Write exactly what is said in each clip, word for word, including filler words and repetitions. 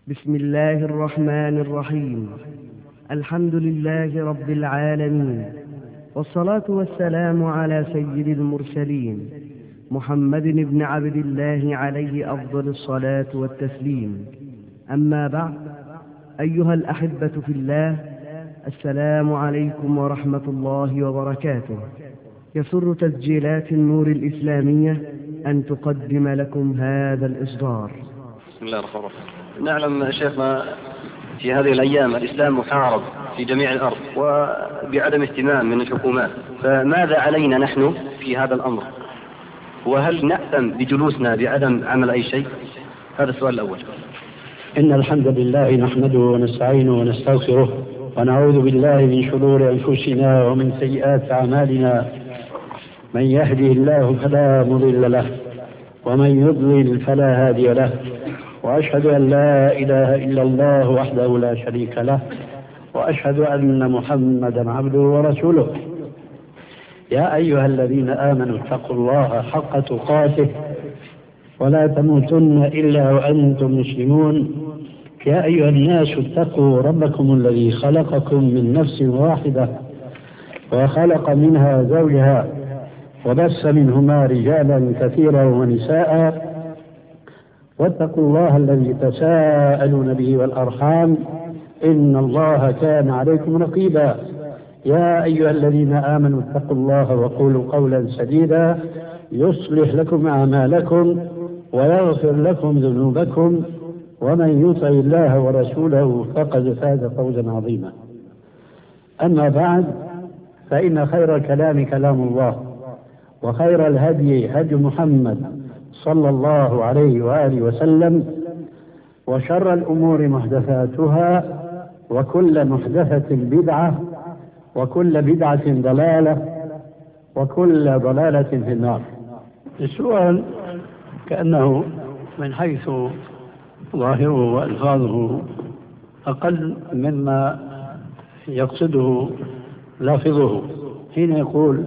بسم الله الرحمن الرحيم. الحمد لله رب العالمين، والصلاة والسلام على سيد المرسلين محمد بن عبد الله عليه أفضل الصلاة والتسليم. أما بعد، أيها الأحبة في الله، السلام عليكم ورحمة الله وبركاته. يسر تسجيلات النور الإسلامية أن تقدم لكم هذا الإصدار. بسم الله الرحمن الرحيم. نعلم شيخنا في هذه الأيام الإسلام محارب في جميع الأرض وبعدم اهتمام من الحكومات، فماذا علينا نحن في هذا الأمر؟ وهل نأثم بجلوسنا بعدم عمل أي شيء؟ هذا السؤال الأول. إن الحمد لله نحمده ونستعينه ونستغفره ونعوذ بالله من شرور أنفسنا ومن سيئات أعمالنا. من يهده الله فلا مضل له ومن يضلل فلا هادي له، وأشهد أن لا إله إلا الله وحده لا شريك له، وأشهد أن محمدا عبده ورسوله. يا أيها الذين آمنوا اتقوا الله حق تقاته ولا تموتن إلا وأنتم مسلمون. يا أيها الناس اتقوا ربكم الذي خلقكم من نفس واحدة وخلق منها زوجها وبث منهما رجالا كثيرا ونساء، واتقوا الله الذي تساءلون به والأرحام إن الله كان عليكم رقيبا. يا أيها الذين آمنوا اتقوا الله وقولوا قولا سديدا يصلح لكم أعمالكم ويغفر لكم ذنوبكم، ومن يطع الله ورسوله فقد فاز فوزا عظيما. أما بعد، فإن خير الكلام كلام الله، وخير الهدي هدي محمد صلى الله عليه وآله وسلم، وشر الأمور محدثاتها، وكل محدثة بدعة، وكل بدعة ضلالة، وكل ضلالة في النار. السؤال كأنه من حيث ظاهره وألفاظه أقل مما يقصده لافظه حين يقول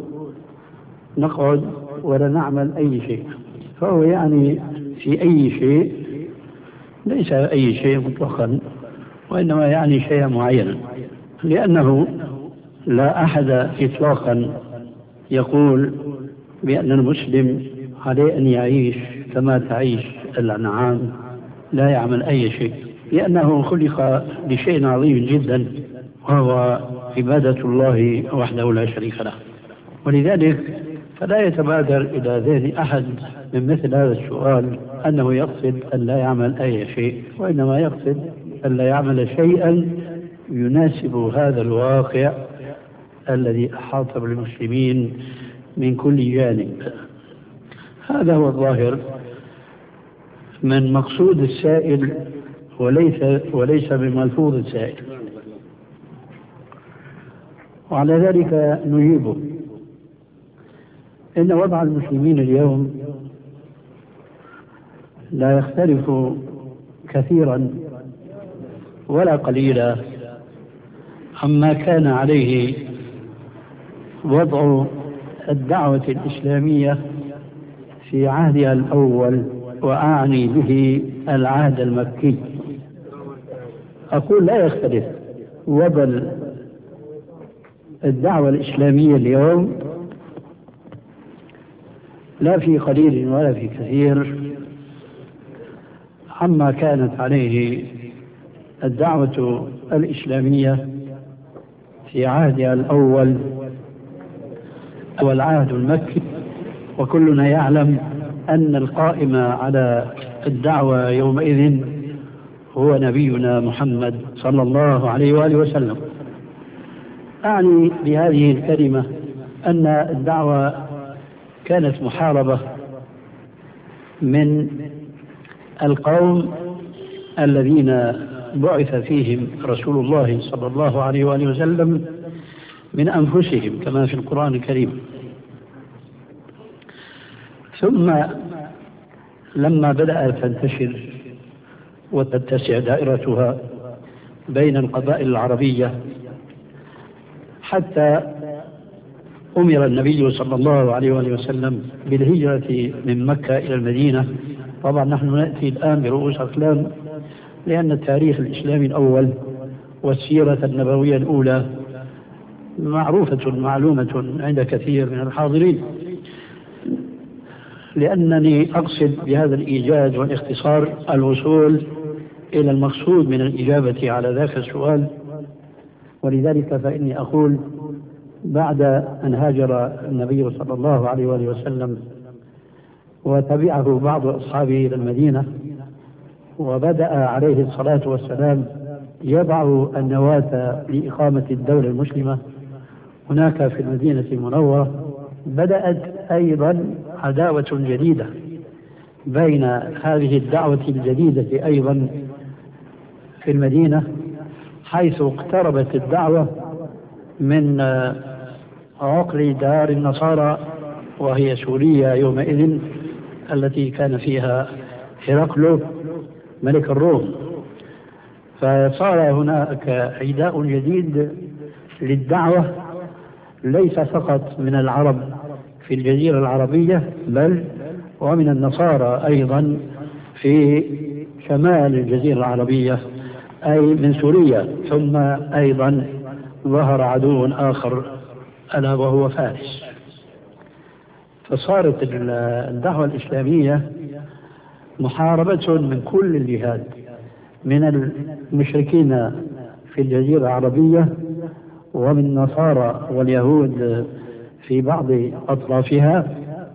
نقعد ولا نعمل أي شيء، فهو يعني في أي شيء، ليس أي شيء مطلقا، وإنما يعني شيء معين، لأنه لا أحد إطلاقا يقول بأن المسلم عليه أن يعيش كما تعيش الأنعام، لا يعمل أي شيء، لأنه خلق لشيء عظيم جدا، وهو عبادة الله وحده لا شريك له. ولذلك فلا يتبادر إلى ذهن أحد من مثل هذا السؤال أنه يقصد أن لا يعمل أي شيء، وإنما يقصد أن لا يعمل شيئا يناسب هذا الواقع الذي أحاط بالمسلمين من كل جانب. هذا هو الظاهر من مقصود السائل، وليس وليس بملفوظ السائل. وعلى ذلك نجيبه. إن وضع المسلمين اليوم لا يختلف كثيرا ولا قليلا عما كان عليه وضع الدعوة الإسلامية في عهدها الأول، وأعني به العهد المكي. أقول لا يختلف وضع الدعوة الإسلامية اليوم لا في قليل ولا في كثير عما كانت عليه الدعوة الإسلامية في عهدها الأول والعهد المكي. وكلنا يعلم أن القائم على الدعوة يومئذ هو نبينا محمد صلى الله عليه وآله وسلم. أعني بهذه الكلمة أن الدعوة كانت محاربة من القوم الذين بعث فيهم رسول الله صلى الله عليه وآله وسلم من أنفسهم كما في القرآن الكريم. ثم لما بدأت تنتشر وتتسع دائرتها بين القبائل العربية، حتى أمر النبي صلى الله عليه وآله وسلم بالهجرة من مكة إلى المدينة. طبعا نحن نأتي الآن برؤوس أقلام لأن التاريخ الإسلامي الأول والسيرة النبوية الأولى معروفة معلومة عند كثير من الحاضرين، لأنني أقصد بهذا الإيجاز والاختصار الوصول إلى المقصود من الإجابة على ذاك السؤال. ولذلك فإني أقول بعد أن هاجر النبي صلى الله عليه وآله وسلم وتبعه بعض أصحابه إلى المدينة، وبدأ عليه الصلاة والسلام يضع النواة لإقامة الدولة المسلمة هناك في المدينة المنورة، بدأت أيضا عداوة جديدة بين هذه الدعوة الجديدة أيضا في المدينة، حيث اقتربت الدعوة من عقل دار النصارى وهي سوريا يومئذ التي كان فيها هرقل ملك الروم. فصار هناك عداء جديد للدعوة ليس فقط من العرب في الجزيرة العربية بل ومن النصارى أيضا في شمال الجزيرة العربية أي من سوريا، ثم أيضا ظهر عدو آخر ألا وهو فارس. فصارت الدعوة الإسلامية محاربة من كل الجهات، من المشركين في الجزيرة العربية ومن النصارى واليهود في بعض أطرافها،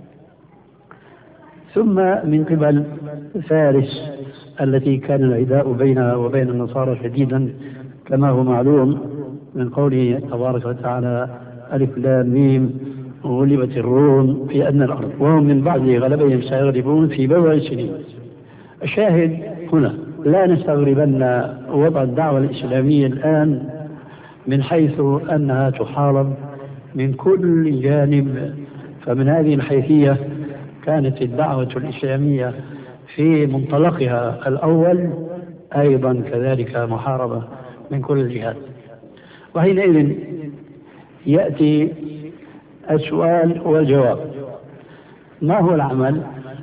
ثم من قبل فارس التي كان العداء بينها وبين النصارى شديدا كما هو معلوم من قوله تبارك وتعالى ألف لام ميم غلبت الروم في أدنى الأرض وهم من بعد غلبهم سيغلبون في بضع سنين. الشاهد هنا لا نستغربن وضع الدعوة الإسلامية الآن من حيث أنها تحارب من كل جانب. فمن هذه الحيثية كانت الدعوة الإسلامية في منطلقها الأول أيضا كذلك محاربة من كل الجهات. وحينئذ يأتي السؤال والجواب: ما هو العمل؟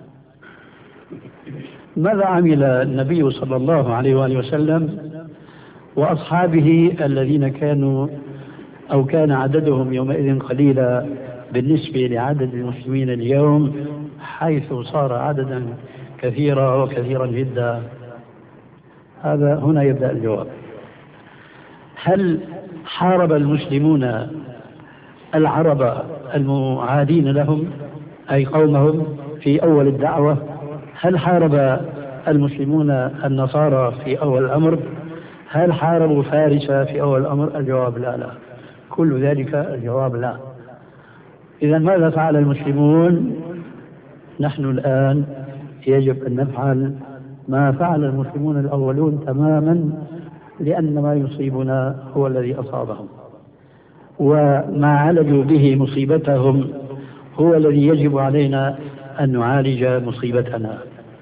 ماذا عمل النبي صلى الله عليه وآله وسلم وأصحابه الذين كانوا أو كان عددهم يومئذ قليلا بالنسبة لعدد المسلمين اليوم، حيث صار عددا كثيرا وكثيرا جدا؟ هذا هنا يبدأ الجواب. هل حارب المسلمون العرب المعادين لهم أي قومهم في أول الدعوة؟ هل حارب المسلمون النصارى في أول الأمر؟ هل حاربوا فارس في أول الأمر؟ الجواب لا لا كل ذلك الجواب لا. إذا ماذا فعل المسلمون؟ نحن الآن يجب أن نفعل ما فعل المسلمون الأولون تماما، لأن ما يصيبنا هو الذي أصابهم، وما عالجوا به مصيبتهم هو الذي يجب علينا أن نعالج مصيبتنا.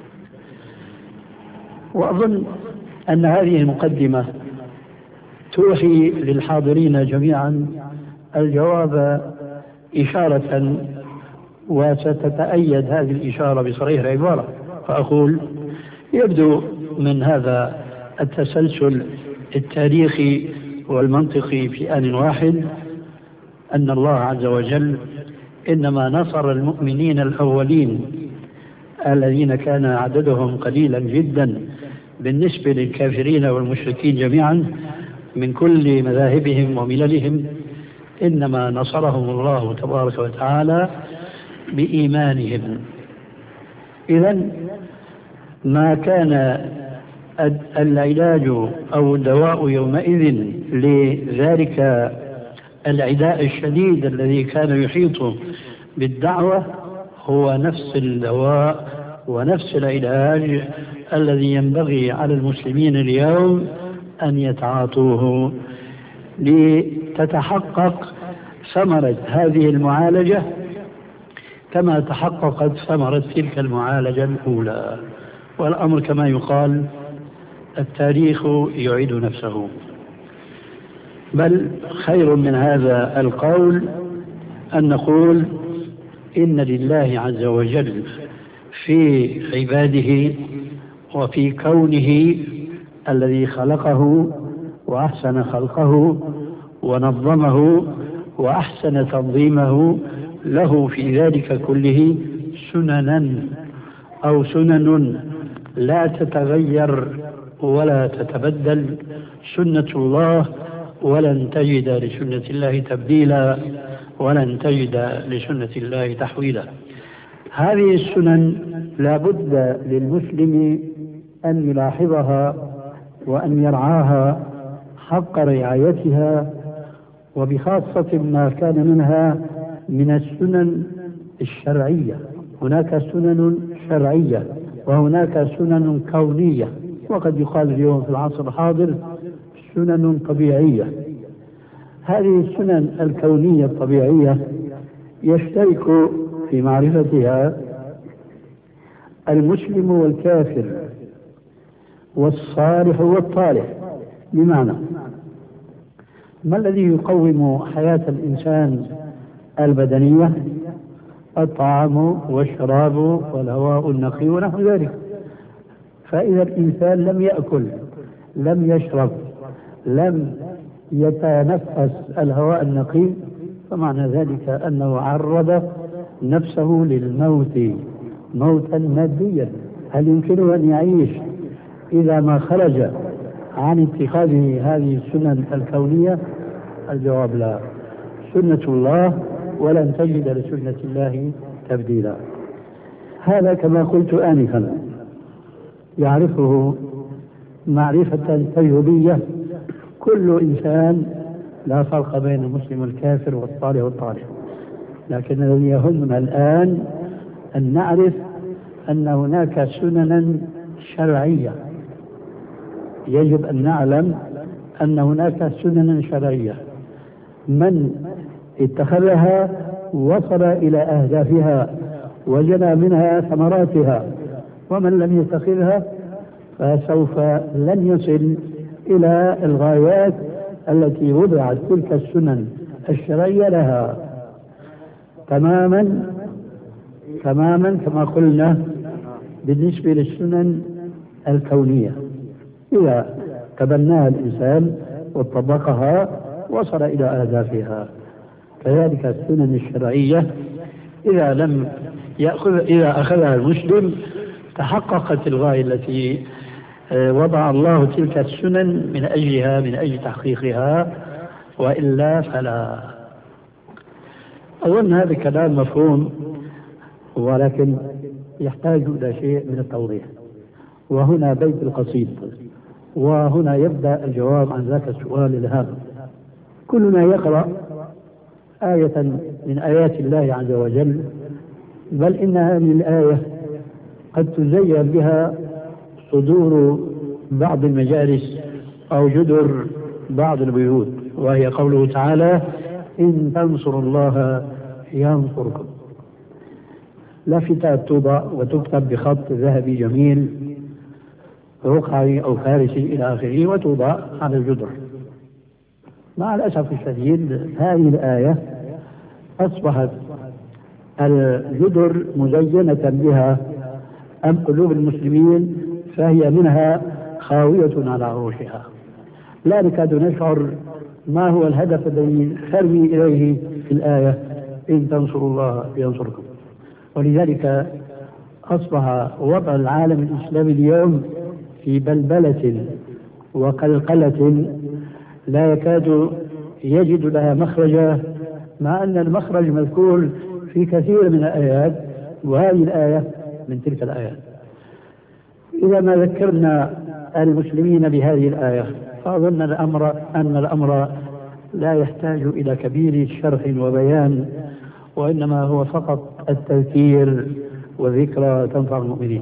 وأظن أن هذه المقدمة توحي للحاضرين جميعا الجواب إشارة، وستتأيد هذه الإشارة بصريح العبارة. فأقول يبدو من هذا التسلسل التاريخي والمنطقي في آن واحد أن الله عز وجل إنما نصر المؤمنين الأولين الذين كان عددهم قليلا جدا بالنسبة للكافرين والمشركين جميعا من كل مذاهبهم ومللهم، إنما نصرهم الله تبارك وتعالى بإيمانهم. إذن ما كان العلاج أو الدواء يومئذ لذلك العداء الشديد الذي كان يحيط بالدعوة هو نفس الدواء ونفس العلاج الذي ينبغي على المسلمين اليوم أن يتعاطوه لتتحقق ثمرة هذه المعالجة كما تحققت ثمرة تلك المعالجة الأولى. والأمر كما يقال التاريخ يعيد نفسه، بل خير من هذا القول أن نقول إن لله عز وجل في عباده وفي كونه الذي خلقه وأحسن خلقه ونظمه وأحسن تنظيمه له في ذلك كله سننا أو سنن لا تتغير ولا تتبدل، سنة الله، ولن تجد لسنة الله تبديلا ولن تجد لسنة الله تحويلا. هذه السنن لا بد للمسلم أن يلاحظها وأن يرعاها حق رعايتها، وبخاصة ما كان منها من السنن الشرعية. هناك سنن شرعية وهناك سنن كونية، وقد يقال اليوم في العصر الحاضر سنن طبيعية. هذه السنن الكونية الطبيعية يشترك في معرفتها المسلم والكافر والصالح والطالح. بمعنى ما الذي يقوم حياة الإنسان البدنية؟ الطعام والشراب والهواء النقي ونحو ذلك. فإذا الإنسان لم يأكل لم يشرب لم يتنفس الهواء النقي فمعنى ذلك أنه عرض نفسه للموت موتا ماديا. هل يمكنه أن يعيش إذا ما خرج عن اتخاذه هذه السنن الكونية؟ الجواب لا. سنة الله ولن تجد لسنة الله تبديلا. هذا كما قلت آنفا يعرفه معرفة تجربية كل إنسان، لا فرق بين المسلم والكافر والصالح والطالح. لكن الذي يهمنا الآن أن نعرف أن هناك سننا شرعية. يجب أن نعلم أن هناك سننا شرعية من اتخذها وصل إلى أهدافها وجنى منها ثمراتها، ومن لم يتخذها فسوف لن يصل إلى الغايات التي وضعت تلك السنن الشرعية لها. تماما تماما كما قلنا بالنسبة للسنن الكونية، إذا تبناها الإنسان وطبقها وصل إلى أهدافها. كذلك السنن الشرعية إذا لم يأخذ إذا أخذها المسلم تحققت الغاية التي وضع الله تلك السنن من أجلها من أجل تحقيقها، وإلا فلا. أظن هذا الكلام مفهوم، ولكن يحتاج إلى شيء من التوضيح. وهنا بيت القصيد، وهنا يبدأ الجواب عن ذاك السؤال الهام. كلنا يقرأ آية من آيات الله عز وجل، بل إن هذه الآية قد تزين بها صدور بعض المجالس أو جدر بعض البيوت، وهي قوله تعالى: إن تنصروا الله ينصركم. لافتات توضع وتكتب بخط ذهبي جميل رقعي أو فارسي إلى آخره وتوضع على الجدر. مع الأسف الشديد هذه الآية أصبحت الجدر مزينة بها أم قلوب المسلمين، فهي منها خاوية على عروشها. لا نكاد نشعر ما هو الهدف الذي نرمي إليه في الآية: إن تنصروا الله ينصركم. ولذلك أصبح وضع العالم الإسلامي اليوم في بلبلة وقلقلة لا يكاد يجد لها مخرجا، مع أن المخرج مذكور في كثير من الآيات، وهذه الآية من تلك الآيات. إذا ما ذكرنا المسلمين بهذه الآية فأظن الأمر أن الأمر لا يحتاج إلى كبير شرح وبيان، وإنما هو فقط التذكير والذكرى تنفع المؤمنين.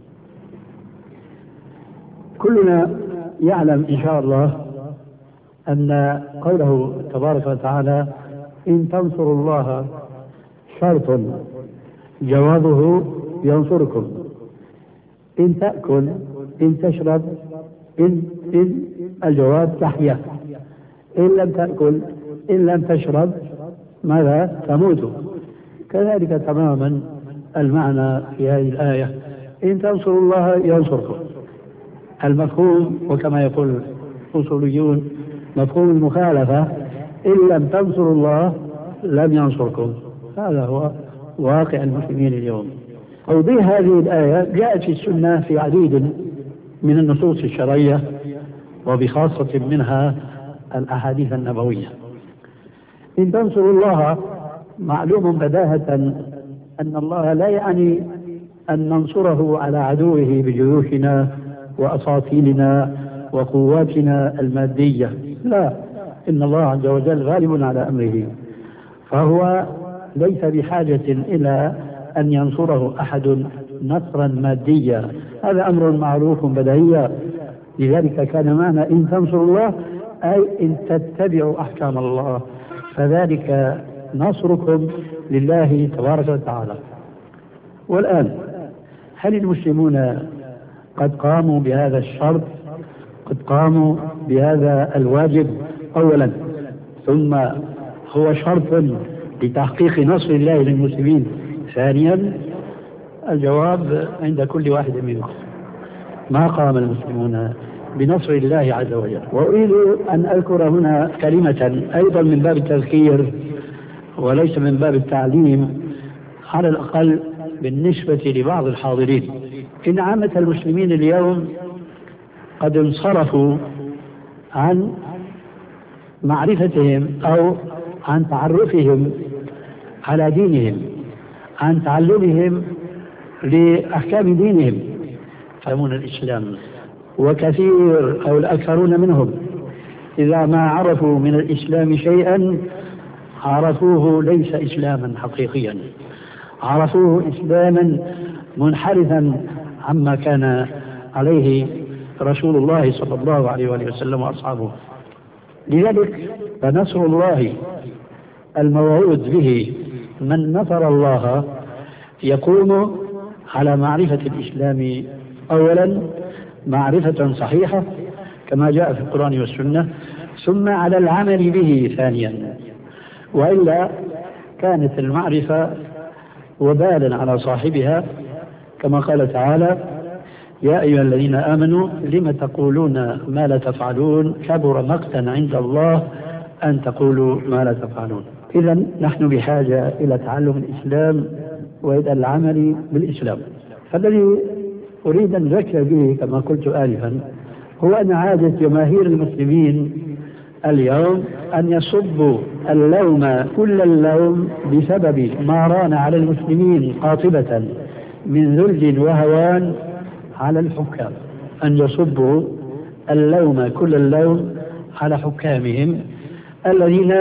كلنا يعلم إن شاء الله أن قوله تبارك وتعالى: إن تنصروا الله شرط جوابه ينصركم. إن تأكل إن تشرب إن, إن الجواب تحيا. إن لم تأكل إن لم تشرب ماذا؟ تموت. كذلك تماما المعنى في هذه الآية: إن تنصروا الله ينصركم. المفهوم، وكما يقول الأصوليون مفهوم المخالفة، إن لم تنصروا الله لم ينصركم. هذا هو واقع المسلمين اليوم. توضيح هذه الآية جاءت في السنة في عديد من النصوص الشرعية، وبخاصة منها الأحاديث النبوية. إن تنصروا الله معلوم بداهة أن الله لا يعني أن ننصره على عدوه بجيوشنا وأساطيلنا وقواتنا المادية، لا، إن الله عز وجل غالب على أمره، فهو ليس بحاجة إلى أن ينصره أحد نصرا ماديا، هذا أمر معروف بديهيا. لذلك كان معنى إن تنصروا الله أي إن تتبعوا أحكام الله، فذلك نصركم لله تبارك وتعالى. والآن هل المسلمون قد قاموا بهذا الشرط؟ قد قاموا بهذا الواجب أولا، ثم هو شرط لتحقيق نصر الله للمسلمين ثانيا؟ الجواب عند كل واحد منكم. ما قام المسلمون بنصر الله عز وجل. وأريد أن أذكر هنا كلمة أيضا من باب التذكير وليس من باب التعليم، على الأقل بالنسبة لبعض الحاضرين. إن عامة المسلمين اليوم قد انصرفوا عن معرفتهم أو عن تعرفهم على دينهم، عن تعلمهم لأحكام دينهم، يفهمون الإسلام. وكثير أو الأكثرون منهم إذا ما عرفوا من الإسلام شيئا عرفوه ليس إسلاما حقيقيا، عرفوه إسلاما منحرفا عما كان عليه رسول الله صلى الله عليه وآله وسلم وأصحابه. لذلك فنصر الله الموعود به من نصر الله يقوم على معرفة الإسلام أولا معرفة صحيحة كما جاء في القرآن والسنة، ثم على العمل به ثانيا، وإلا كانت المعرفة وبالا على صاحبها، كما قال تعالى: يا أيها الذين آمنوا لم تقولون ما لا تفعلون كبر مقتا عند الله أن تقولوا ما لا تفعلون. إذن نحن بحاجة إلى تعلم الإسلام وإلى العمل بالإسلام. فالذي أريد أن أذكر به كما قلت آلفا هو أن عادة جماهير المسلمين اليوم أن يصبوا اللوم كل اللوم بسبب ما ران على المسلمين قاطبة من ذل وهوان على الحكام، أن يصبوا اللوم كل اللوم على حكامهم الذين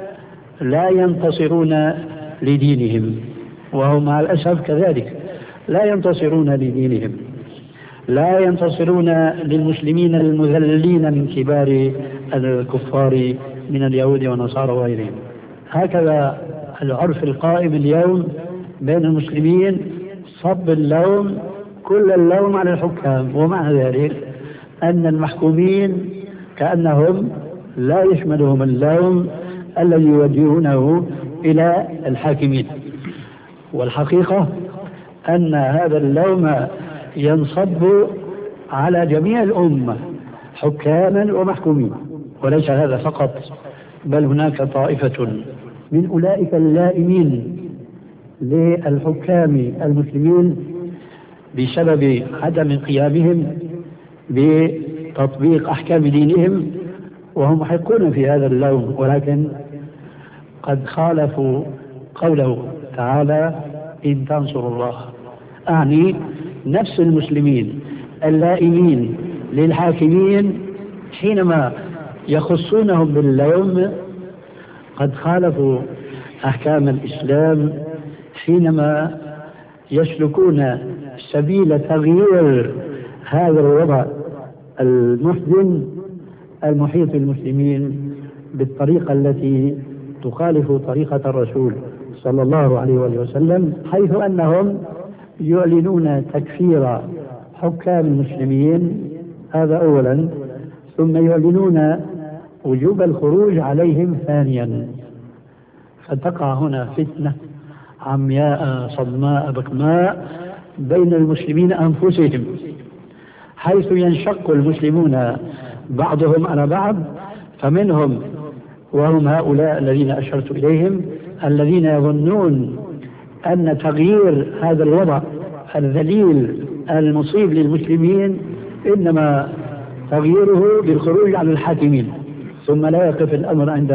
لا ينتصرون لدينهم، وهم مع الأسف كذلك لا ينتصرون لدينهم، لا ينتصرون للمسلمين المذلين من كبار الكفار من اليهود والنصارى وغيرهم. هكذا العرف القائم اليوم بين المسلمين صب اللوم كل اللوم على الحكام، ومع ذلك أن المحكومين كأنهم لا يشملهم اللوم الذي يوجهونه إلى الحاكمين. والحقيقة أن هذا اللوم ينصب على جميع الأمة حكاما ومحكومين، وليس هذا فقط، بل هناك طائفة من أولئك اللائمين للحكام المسلمين بسبب عدم قيامهم بتطبيق أحكام دينهم، وهم محقون في هذا اللوم، ولكن قد خالفوا قوله تعالى: إن تنصروا الله. أعني نفس المسلمين اللائمين للحاكمين حينما يخصونهم باللوم قد خالفوا أحكام الإسلام حينما يسلكون سبيل تغيير هذا الوضع المحزن المحيط بالمسلمين بالطريقة التي تخالف طريقة الرسول صلى الله عليه وسلم، حيث أنهم يعلنون تكفير حكام المسلمين، هذا أولا، ثم يعلنون وجوب الخروج عليهم ثانيا. فتقع هنا فتنة عمياء صدماء بكماء بين المسلمين أنفسهم، حيث ينشق المسلمون بعضهم على بعض، فمنهم وهم هؤلاء الذين أشرت إليهم الذين يظنون أن تغيير هذا الوضع الذليل المصيب للمسلمين إنما تغييره بالخروج على الحاكمين، ثم لا يقف الأمر عند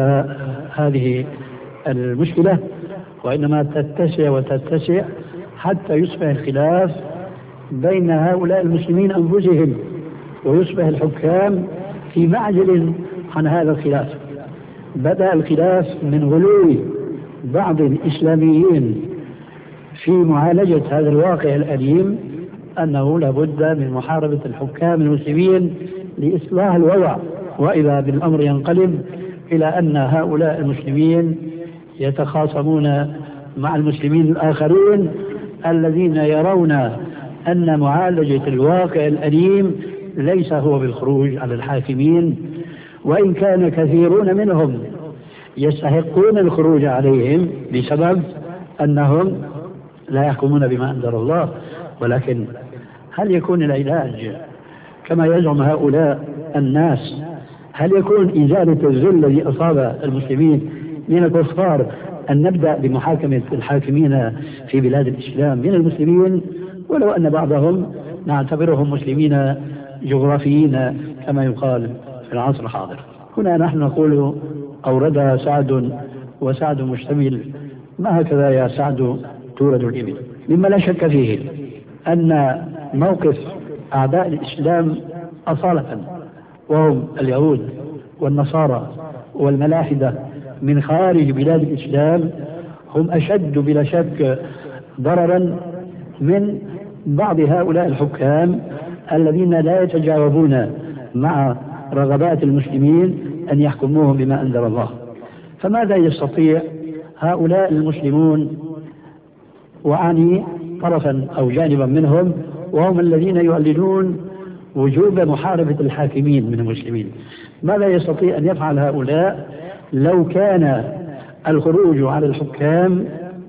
هذه المشكلة، وإنما تتسع وتتسع حتى يصبح الخلاف بين هؤلاء المسلمين أنفسهم، ويصبح الحكام في معزل عن هذا الخلاف. بدأ الخلاف من غلو بعض الإسلاميين في معالجة هذا الواقع الأليم، أنه لابد من محاربة الحكام المسلمين لإصلاح الوضع، وإذا بالأمر ينقلب إلى أن هؤلاء المسلمين يتخاصمون مع المسلمين الآخرين الذين يرون أن معالجة الواقع الأليم ليس هو بالخروج على الحاكمين، وإن كان كثيرون منهم يستحقون الخروج عليهم بسبب أنهم لا يحكمون بما أنزل الله. ولكن هل يكون العلاج كما يزعم هؤلاء الناس؟ هل يكون إزالة الذل الذي أصاب المسلمين من الكفار أن نبدأ بمحاكمة الحاكمين في بلاد الإسلام من المسلمين، ولو أن بعضهم نعتبرهم مسلمين جغرافيين كما يقال في العصر الحاضر؟ هنا نحن نقول أوردها سعد وسعد مشتمل، ما هكذا يا سعد تورد الإبل. مما لا شك فيه أن موقف أعداء الإسلام أصالة وهم اليهود والنصارى والملاحدة من خارج بلاد الإسلام هم أشد بلا شك ضررا من بعض هؤلاء الحكام الذين لا يتجاوبون مع رغبات المسلمين أن يحكموهم بما أنزل الله. فماذا يستطيع هؤلاء المسلمون، وأعني طرفا أو جانبا منهم وهم الذين يعلنون وجوب محاربة الحاكمين من المسلمين، ماذا يستطيع أن يفعل هؤلاء لو كان الخروج على الحكام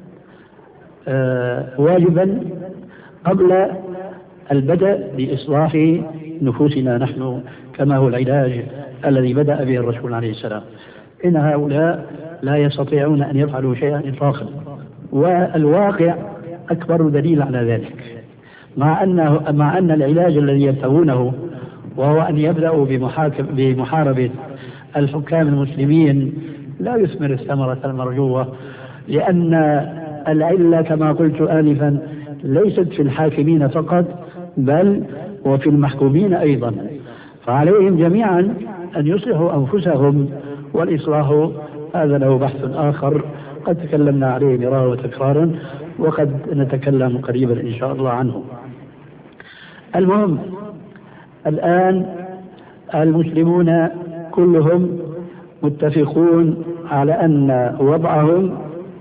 آه واجبا قبل البدء بإصلاح نفوسنا نحن، كما هو العلاج الذي بدأ به الرسول عليه السلام؟ إن هؤلاء لا يستطيعون أن يفعلوا شيئا إطلاقا، والواقع أكبر دليل على ذلك. مع أنه مع أن العلاج الذي يبتغونه وهو أن يبدأوا بمحاربة الحكام المسلمين لا يثمر الثمرة المرجوة، لأن العلة كما قلت آنفا ليست في الحاكمين فقط بل وفي المحكومين أيضا، فعليهم جميعا أن يصلحوا أنفسهم، والإصلاح هذا له بحث آخر قد تكلمنا عليه مرارا وتكرارا، وقد نتكلم قريبا إن شاء الله عنه. المهم الآن المسلمون كلهم متفقون على أن وضعهم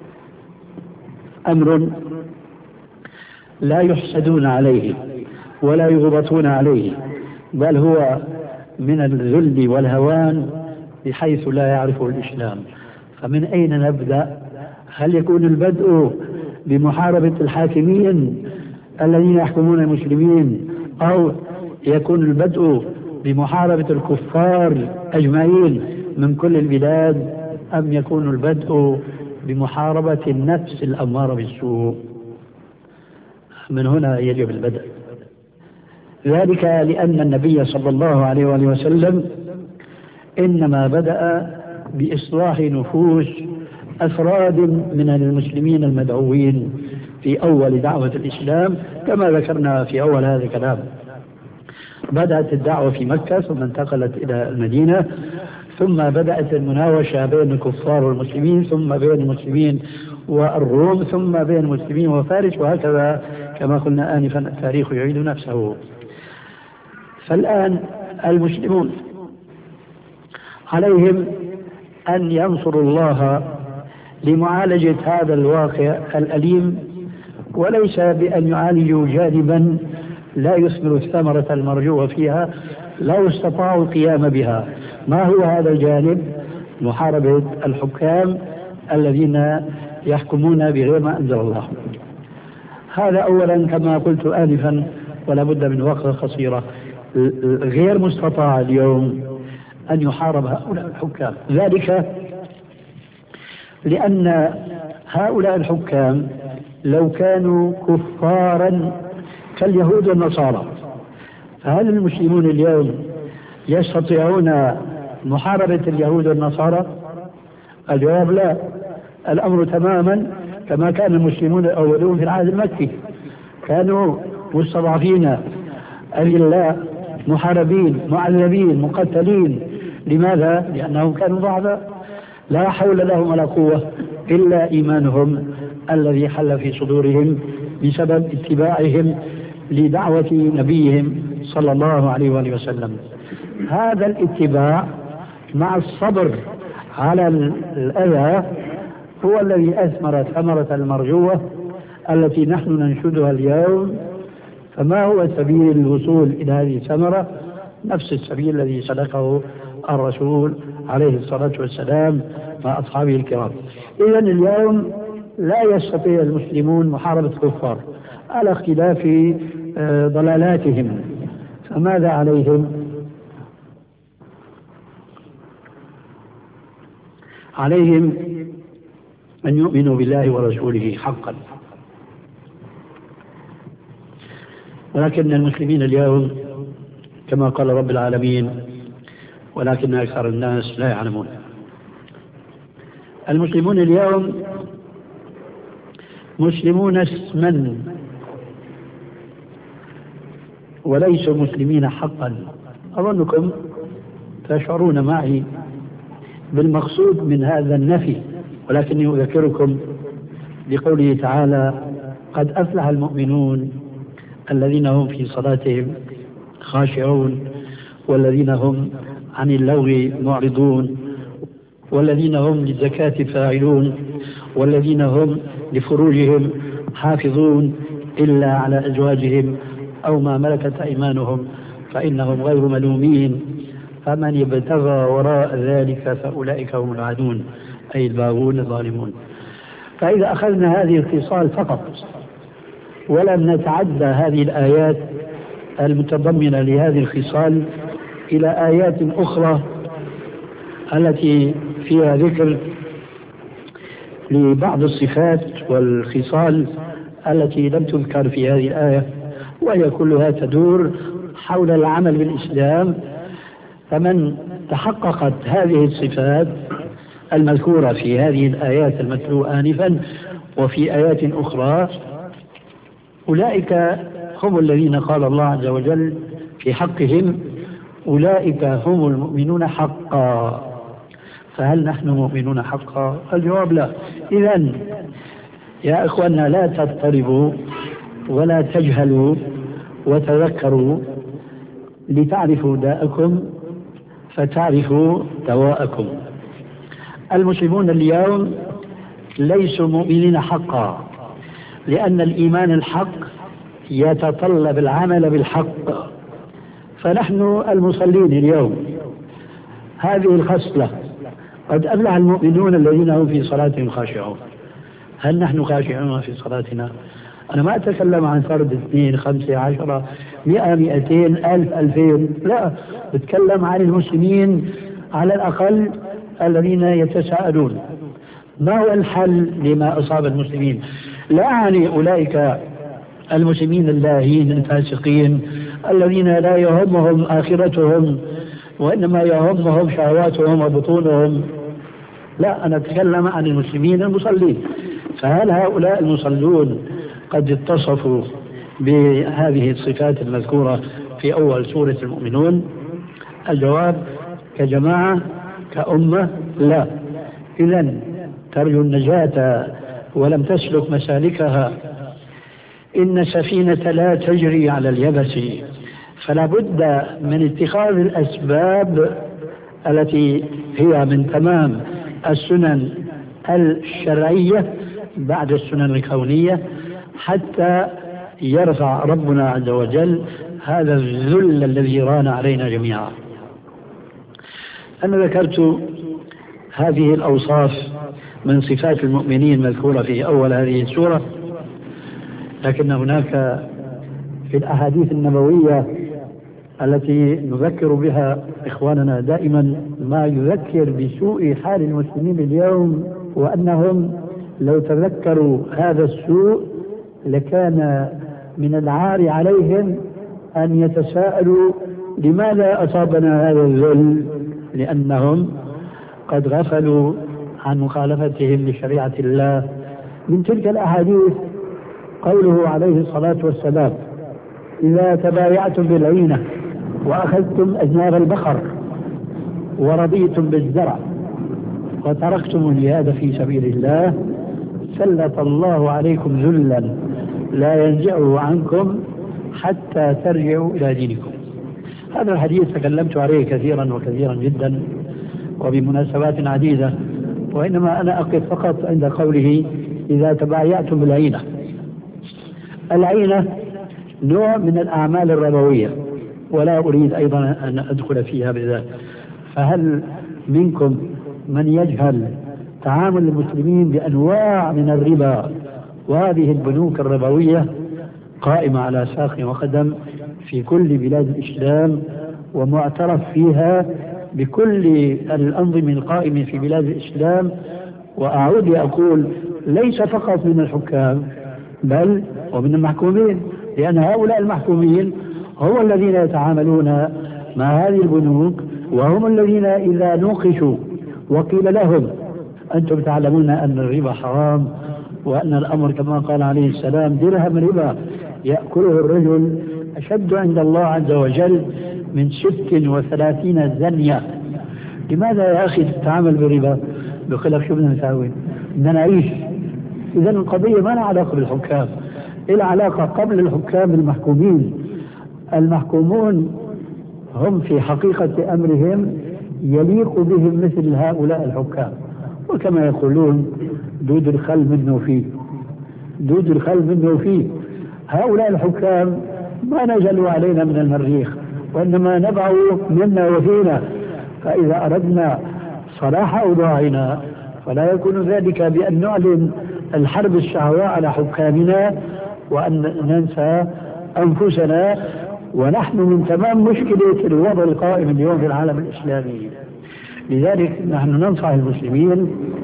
أمر لا يحسدون عليه ولا يغبطون عليه، بل هو من الذل والهوان بحيث لا يعرفه الإسلام. فمن أين نبدأ؟ هل يكون البدء بمحاربة الحاكمين الذين يحكمون المسلمين، أو يكون البدء بمحاربة الكفار أجمعين من كل البلاد، أم يكون البدء بمحاربة النفس الأمارة بالسوء؟ من هنا يجب البدء، ذلك لأن النبي صلى الله عليه وآله وسلم إنما بدأ بإصلاح نفوس أفراد من المسلمين المدعوين في أول دعوة الإسلام، كما ذكرنا في أول هذا الكلام. بدأت الدعوة في مكة ثم انتقلت إلى المدينة، ثم بدأت المناوشة بين الكفار والمسلمين، ثم بين المسلمين والروم، ثم بين المسلمين وفارس، وهكذا كما قلنا آنفا التاريخ يعيد نفسه. فالآن المسلمون عليهم أن ينصروا الله لمعالجة هذا الواقع الأليم، وليس بأن يعالجوا جانبا لا يثمر الثمرة المرجوة فيها لو استطاعوا القيام بها. ما هو هذا الجانب؟ محاربة الحكام الذين يحكمون بغير ما أنزل الله. هذا أولا كما قلت آنفا، ولا بد من وقفة قصيرة. غير مستطاع اليوم أن يحارب هؤلاء الحكام، ذلك لأن هؤلاء الحكام لو كانوا كفارا كاليهود والنصارى، فهل المسلمون اليوم يستطيعون محاربة اليهود والنصارى؟ الجواب لا. الأمر تماما كما كان المسلمون الأولون في العهد المكي، كانوا مستضعفين أذلاء محاربين معذبين مقتلين. لماذا؟ لأنهم كانوا ضعفاء لا حول لهم ولا قوة إلا إيمانهم الذي حل في صدورهم بسبب اتباعهم لدعوة نبيهم صلى الله عليه وآله وسلم. هذا الاتباع مع الصبر على الأذى هو الذي أثمر ثمرة المرجوة التي نحن ننشدها اليوم. فما هو سبيل الوصول إلى هذه الثمرة؟ نفس السبيل الذي سلكه الرسول عليه الصلاة والسلام مع أصحابه الكرام. إذن اليوم لا يستطيع المسلمون محاربة الكفار على اختلاف ضلالاتهم، فماذا عليهم؟ عليهم أن يؤمنوا بالله ورسوله حقا. ولكن المسلمين اليوم كما قال رب العالمين ولكن أكثر الناس لا يعلمون. المسلمون اليوم مسلمون اسما وليسوا مسلمين حقا. أظنكم تشعرون معي بالمقصود من هذا النفي، ولكني أذكركم بقوله تعالى قد أفلح المؤمنون الذين هم في صلاتهم خاشعون والذين هم عن اللغو معرضون والذين هم للزكاة فاعلون والذين هم لفروجهم حافظون إلا على أزواجهم أو ما ملكت أيمانهم فإنهم غير ملومين فمن يبتغى وراء ذلك فأولئك هم العادون أي الباغون الظالمون. فإذا أخذنا هذه الخصال فقط ولم نتعدى هذه الآيات المتضمنة لهذه الخصال إلى آيات أخرى التي فيها ذكر لبعض الصفات والخصال التي لم تذكر في هذه الآية، وهي كلها تدور حول العمل بالإسلام. فمن تحققت هذه الصفات المذكورة في هذه الآيات المتلوة آنفا وفي آيات أخرى أولئك هم الذين قال الله عز وجل في حقهم أولئك هم المؤمنون حقا. فهل نحن مؤمنون حقا؟ الجواب لا. إذن يا إخواننا لا تضطربوا ولا تجهلوا وتذكروا لتعرفوا داءكم فتعرفوا دواءكم. المسلمون اليوم ليسوا مؤمنين حقا لأن الإيمان الحق يتطلب العمل بالحق. فنحن المصلين اليوم هذه الخصلة قد أفلح المؤمنون الذين هم في صلاتهم خاشعون. هل نحن خاشعون في صلاتنا؟ أنا ما أتكلم عن فرد اثنين خمسة عشرة مئة مئتين ألف ألفين، لا، أتكلم عن المسلمين على الأقل الذين يتساءلون ما هو الحل لما أصاب المسلمين. لا أعني أولئك المسلمين اللاهين الفاسقين الذين لا يهمهم آخرتهم وإنما يهمهم شهواتهم وبطونهم، لا، أنا أتكلم عن المسلمين المصلين. فهل هؤلاء المصلون قد اتصفوا بهذه الصفات المذكورة في أول سورة المؤمنون؟ الجواب كجماعة كأمة لا. إذن ترجو النجاة ولم تسلك مسالكها. إن السفينة لا تجري على اليبس، فلا بد من اتخاذ الأسباب التي هي من تمام السنن الشرعية بعد السنن الكونية حتى يرفع ربنا عز وجل هذا الذل الذي ران علينا جميعا. أنا ذكرت هذه الأوصاف من صفات المؤمنين مذكورة في أول هذه السورة، لكن هناك في الأحاديث النبوية التي نذكر بها إخواننا دائما ما يذكر بسوء حال المسلمين اليوم، وأنهم لو تذكروا هذا السوء لكان من العار عليهم أن يتساءلوا لماذا أصابنا هذا الذل، لأنهم قد غفلوا عن مخالفتهم لشريعة الله. من تلك الأحاديث قوله عليه الصلاة والسلام: إذا تبايعتم بالعينة وأخذتم أجناب البقر ورضيتم بالزرع وتركتم الجهاد في سبيل الله سلط الله عليكم ذلا لا ينزعه عنكم حتى ترجعوا إلى دينكم. هذا الحديث تكلمت عليه كثيرا وكثيرا جدا وبمناسبات عديدة، وإنما أنا أقف فقط عند قوله إذا تبايعتم بالعينة. العينة نوع من الأعمال الربوية، ولا أريد أيضا أن أدخل فيها بالذات. فهل منكم من يجهل تعامل المسلمين بأنواع من الربا؟ وهذه البنوك الربوية قائمة على ساق وقدم في كل بلاد الإسلام، ومعترف فيها بكل الأنظمة القائمة في بلاد الإسلام. وأعود أقول ليس فقط من الحكام بل ومن المحكومين، لأن هؤلاء المحكومين هم الذين يتعاملون مع هذه البنوك، وهم الذين إذا نوقشوا وقيل لهم أنتم تعلمون أن الربا حرام وأن الأمر كما قال عليه السلام درهم ربا يأكله الرجل أشد عند الله عز وجل من ست وثلاثين زنية، لماذا يا أخي تتعامل بالربا؟ بقول لك شو بدنا نسوي؟ بدنا نعيش. إذن القضية ما لها علاقة بالحكام، إلى علاقة قبل الحكام بالمحكومين. المحكومون هم في حقيقة أمرهم يليق بهم مثل هؤلاء الحكام، وكما يقولون دود الخل منه فيه، دود الخل منه فيه. هؤلاء الحكام ما نزلوا علينا من المريخ، وإنما نبعوا منا وفينا. فإذا أردنا صلاح أوضاعنا فلا يكون ذلك بأن نعلن الحرب الشهواء على حكامنا وأن ننسى أنفسنا، ونحن من تمام مشكلة الوضع القائم اليوم في العالم الإسلامي. لذلك نحن ننصح المسلمين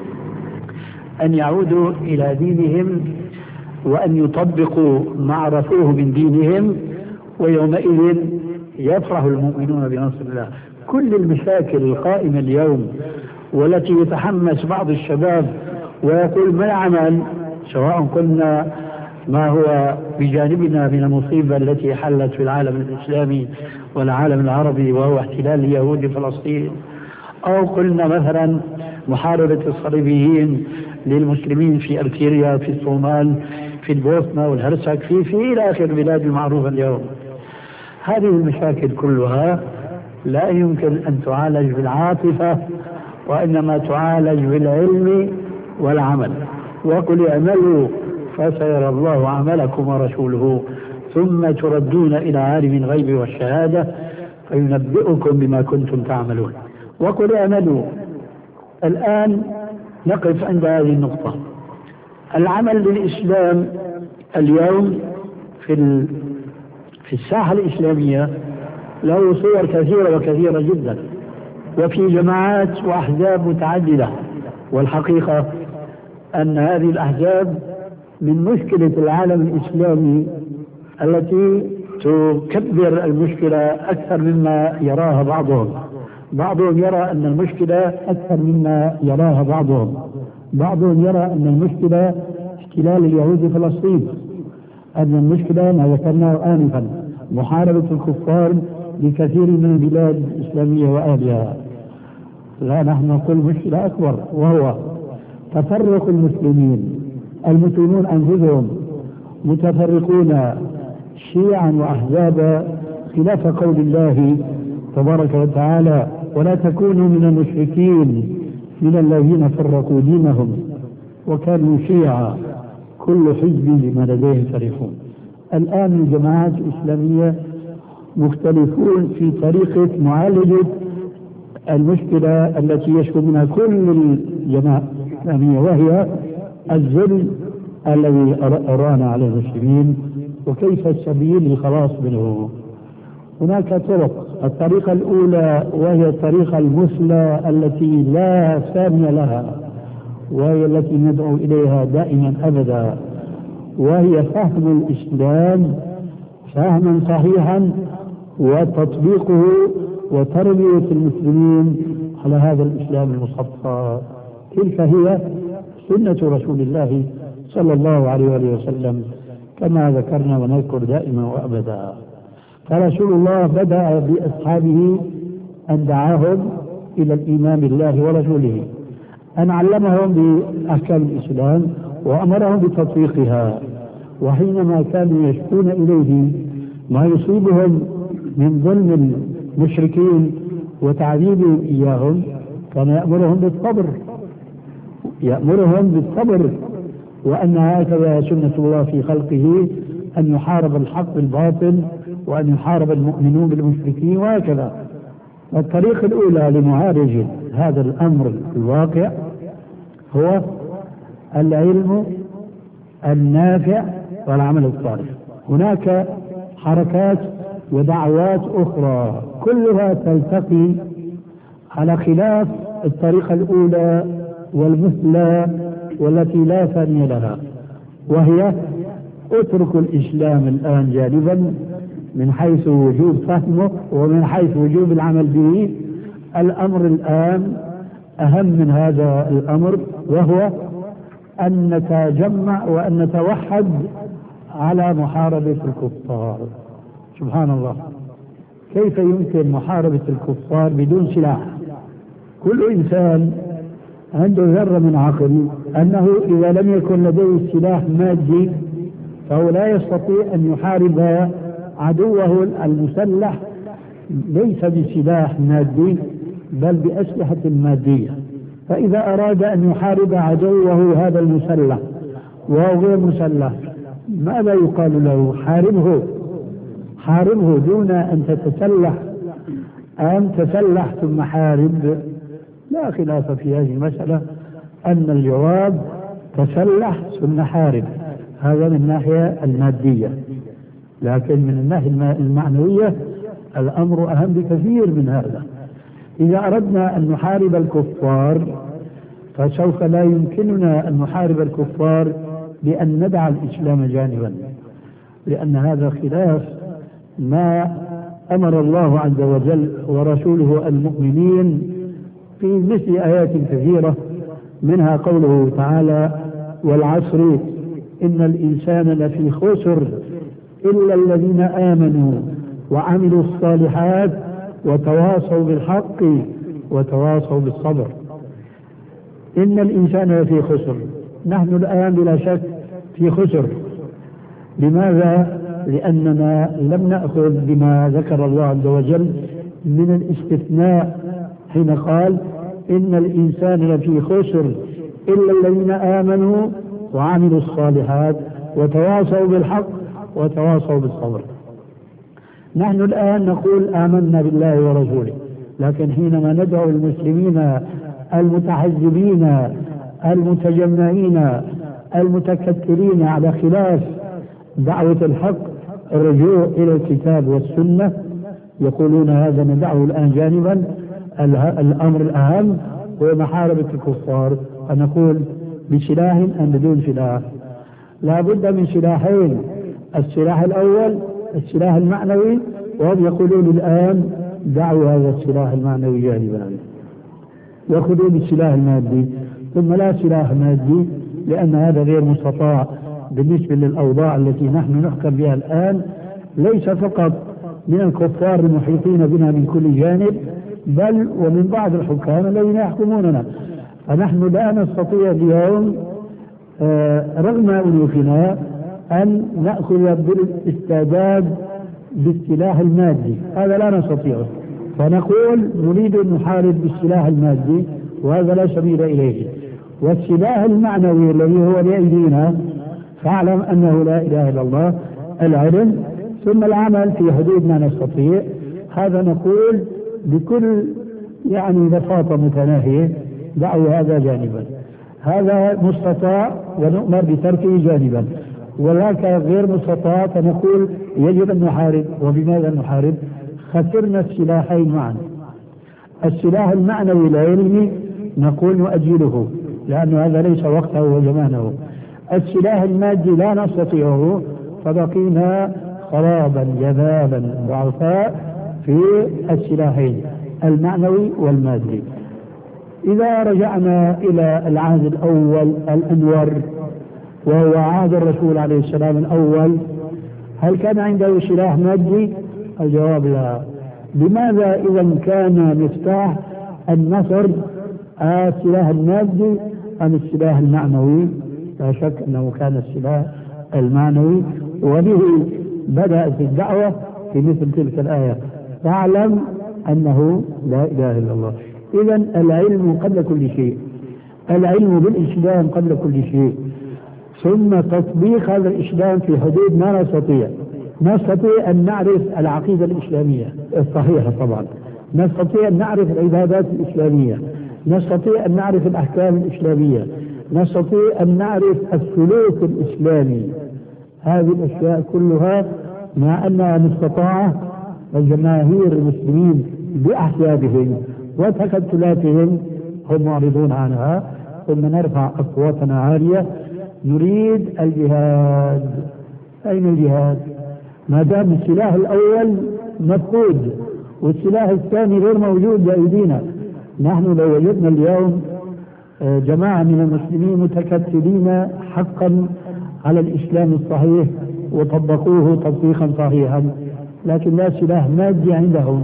أن يعودوا إلى دينهم وأن يطبقوا ما عرفوه من دينهم، ويومئذ يفرح المؤمنون بنصر الله. كل المشاكل القائمة اليوم والتي يتحمس بعض الشباب ويقول ما العمل، سواء قلنا ما هو بجانبنا من المصيبة التي حلت في العالم الإسلامي والعالم العربي وهو احتلال اليهود فلسطين، أو قلنا مثلا محاربة الصليبيين للمسلمين في أرتيريا، في الصومال، في البوسنة والهرسك، في في إلى آخر البلاد المعروفة اليوم. هذه المشاكل كلها لا يمكن أن تعالج بالعاطفة، وإنما تعالج بالعلم والعمل. وقل اعملوا فسيرى الله عملكم ورسوله ثم تردون إلى عالم الغيب والشهادة فينبئكم بما كنتم تعملون. وقل اعملوا. الآن نقف عند هذه النقطة. العمل للإسلام اليوم في في الساحة الإسلامية له صور كثيرة وكثيرة جدا، وفي جماعات وأحزاب متعددة. والحقيقة أن هذه الأحزاب من مشكلة العالم الإسلامي التي تكبر المشكلة أكثر مما يراها بعضهم. بعضهم يرى أن المشكلة أكثر مما يراها بعضهم. بعضهم يرى أن المشكلة احتلال اليهود فلسطين، أن المشكلة ما ذكرناه آنفا محاربة الكفار لكثير من البلاد الإسلامية وأهلها. لا، نحن نقول مشكلة أكبر، وهو تفرق المسلمين. المسلمون أنفسهم متفرقون شيعا وأحزابا خلاف قول الله تبارك وتعالى: ولا تكونوا من المشركين من الذين فرقوا دينهم وكانوا شيعا كل حزب بما لديه فرحون. الآن الجماعات الإسلامية مختلفون في طريقة معالجة المشكلة التي يشكو منها كل الجماعات الإسلامية، وهي الذل الذي أرانا على المسلمين، وكيف السبيل للخلاص منه. هناك طرق. الطريقة الأولى وهي الطريقة المثلى التي لا ثاني لها، وهي التي ندعو إليها دائما أبدا، وهي فهم الإسلام فهما صحيحا وتطبيقه وتربية المسلمين على هذا الإسلام المصفى. تلك هي سنة رسول الله صلى الله عليه وآله وسلم كما ذكرنا ونذكر دائما وأبدا. فرسول الله بدأ بأصحابه أن دعاهم إلى الإيمان بالله ورسوله، أن علمهم بأحكام الإسلام وأمرهم بتطبيقها. وحينما كانوا يشكون إليه ما يصيبهم من ظلم المشركين وتعذيبهم إياهم كان يأمرهم بالصبر، يأمرهم بالصبر، وأن هكذا سنة الله في خلقه أن يحارب الحق بالباطل وأن يحارب المؤمنون بالمشركين وهكذا. الطريقة الأولى لمعالجة هذا الأمر الواقع هو العلم النافع والعمل الصالح. هناك حركات ودعوات أخرى كلها تلتقي على خلاف الطريقة الأولى والمثلى والتي لا ثاني لها، وهي اتركوا الإسلام الآن جانبا من حيث وجوب فهمه ومن حيث وجوب العمل به. الأمر الآن أهم من هذا الأمر، وهو أن نتجمع وأن نتوحد على محاربة الكفار. سبحان الله، كيف يمكن محاربة الكفار بدون سلاح؟ كل إنسان عنده ذرة من عقل أنه إذا لم يكن لديه سلاح مادي فهو لا يستطيع أن يحارب عدوه المسلح ليس بسلاح مادي بل بأسلحة مادية. فإذا أراد أن يحارب عدوه هذا المسلح وهو غير مسلح ماذا يقال له؟ حاربه، حاربه دون أن تتسلح. أم تسلح ثم حارب؟ لا خلاف في هذه المسألة أن الجواب تسلح ثم حارب، هذا من الناحية المادية. لكن من الناحية المعنوية الأمر أهم بكثير من هذا. إذا أردنا أن نحارب الكفار فسوف لا يمكننا أن نحارب الكفار بأن ندع الإسلام جانبا، لأن هذا خلاف ما أمر الله عز وجل ورسوله المؤمنين في مثل آيات كثيرة، منها قوله تعالى: والعصر إن الإنسان لفي خسر إلا الذين آمنوا وعملوا الصالحات وتواصوا بالحق وتواصوا بالصبر. إن الإنسان لفي خسر، نحن الآن بلا شك في خسر. لماذا؟ لأننا لم نأخذ بما ذكر الله عز وجل من الاستثناء حين قال: إن الإنسان لفي خسر إلا الذين آمنوا وعملوا الصالحات وتواصوا بالحق وتواصوا بالصبر. نحن الآن نقول آمنا بالله ورسوله، لكن حينما ندعو المسلمين المتحزبين المتجمعين المتكتلين على خلاف دعوة الحق الرجوع إلى الكتاب والسنة، يقولون هذا ندعه الآن جانبا، الأمر الأهم هو محاربة الكفار. فنقول بسلاح أم بدون سلاح؟ لا بد من سلاحين: السلاح الأول السلاح المعنوي، وهم يقولون الآن دعوا هذا السلاح المعنوي جانبا وخذوا بالسلاح المادي. ثم لا سلاح مادي، لأن هذا غير مستطاع بالنسبة للأوضاع التي نحن نحكم بها الآن، ليس فقط من الكفار المحيطين بنا من كل جانب، بل ومن بعض الحكام الذين يحكموننا. فنحن لا نستطيع اليوم آه رغم أنوفنا أن نأخذ بالاستعداد بالسلاح المادي، هذا لا نستطيعه. فنقول نريد أن نحارب بالسلاح المادي، وهذا لا سبيل إليه. والسلاح المعنوي الذي هو بأيدينا فاعلم أنه لا إله إلا الله، العلم ثم العمل في حدود ما نستطيع. هذا نقول بكل يعني بساطة متناهية: دعوا هذا جانبا. هذا مستطاع ونؤمر بتركه جانبا، وذاك غير مستطاع فنقول يجب أن نحارب. وبماذا نحارب؟ خسرنا السلاحين معا. السلاح المعنوي العلمي نقول نؤجله لأن هذا ليس وقته وزمانه. السلاح المادي لا نستطيعه، فبقينا خرابا جذابا ضعفاء في السلاحين المعنوي والمادي. إذا رجعنا إلى العهد الأول الأنور وهو عهد الرسول عليه السلام الأول، هل كان عنده سلاح مادي؟ الجواب لا. لماذا إذا كان مفتاح النصر السلاح المادي أم السلاح المعنوي؟ لا شك أنه كان السلاح المعنوي، وبه بدأت الدعوة في مثل تلك الآية: فاعلم أنه لا إله إلا الله. إذن العلم قبل كل شيء، العلم بالإسلام قبل كل شيء، ثم تطبيق هذا الإسلام في حدود ما نستطيع. نستطيع أن نعرف العقيدة الإسلامية الصحيحة طبعا، نستطيع أن نعرف العبادات الإسلامية، نستطيع أن نعرف الأحكام الإسلامية، نستطيع أن نعرف السلوك الإسلامي. هذه الأشياء كلها مع أنها مستطاعة، الجماهير المسلمين بأحسابهم وتكتلاتهم هم معرضون عنها. ثم نرفع أصواتنا عالية: نريد الجهاد. أين الجهاد؟ ما دام السلاح الأول مفقود والسلاح الثاني غير موجود بأيدينا. نحن لو وجدنا اليوم جماعة من المسلمين متكتلين حقا على الإسلام الصحيح وطبقوه تطبيقا صحيحا، لكن لا سلاح مادي عندهم،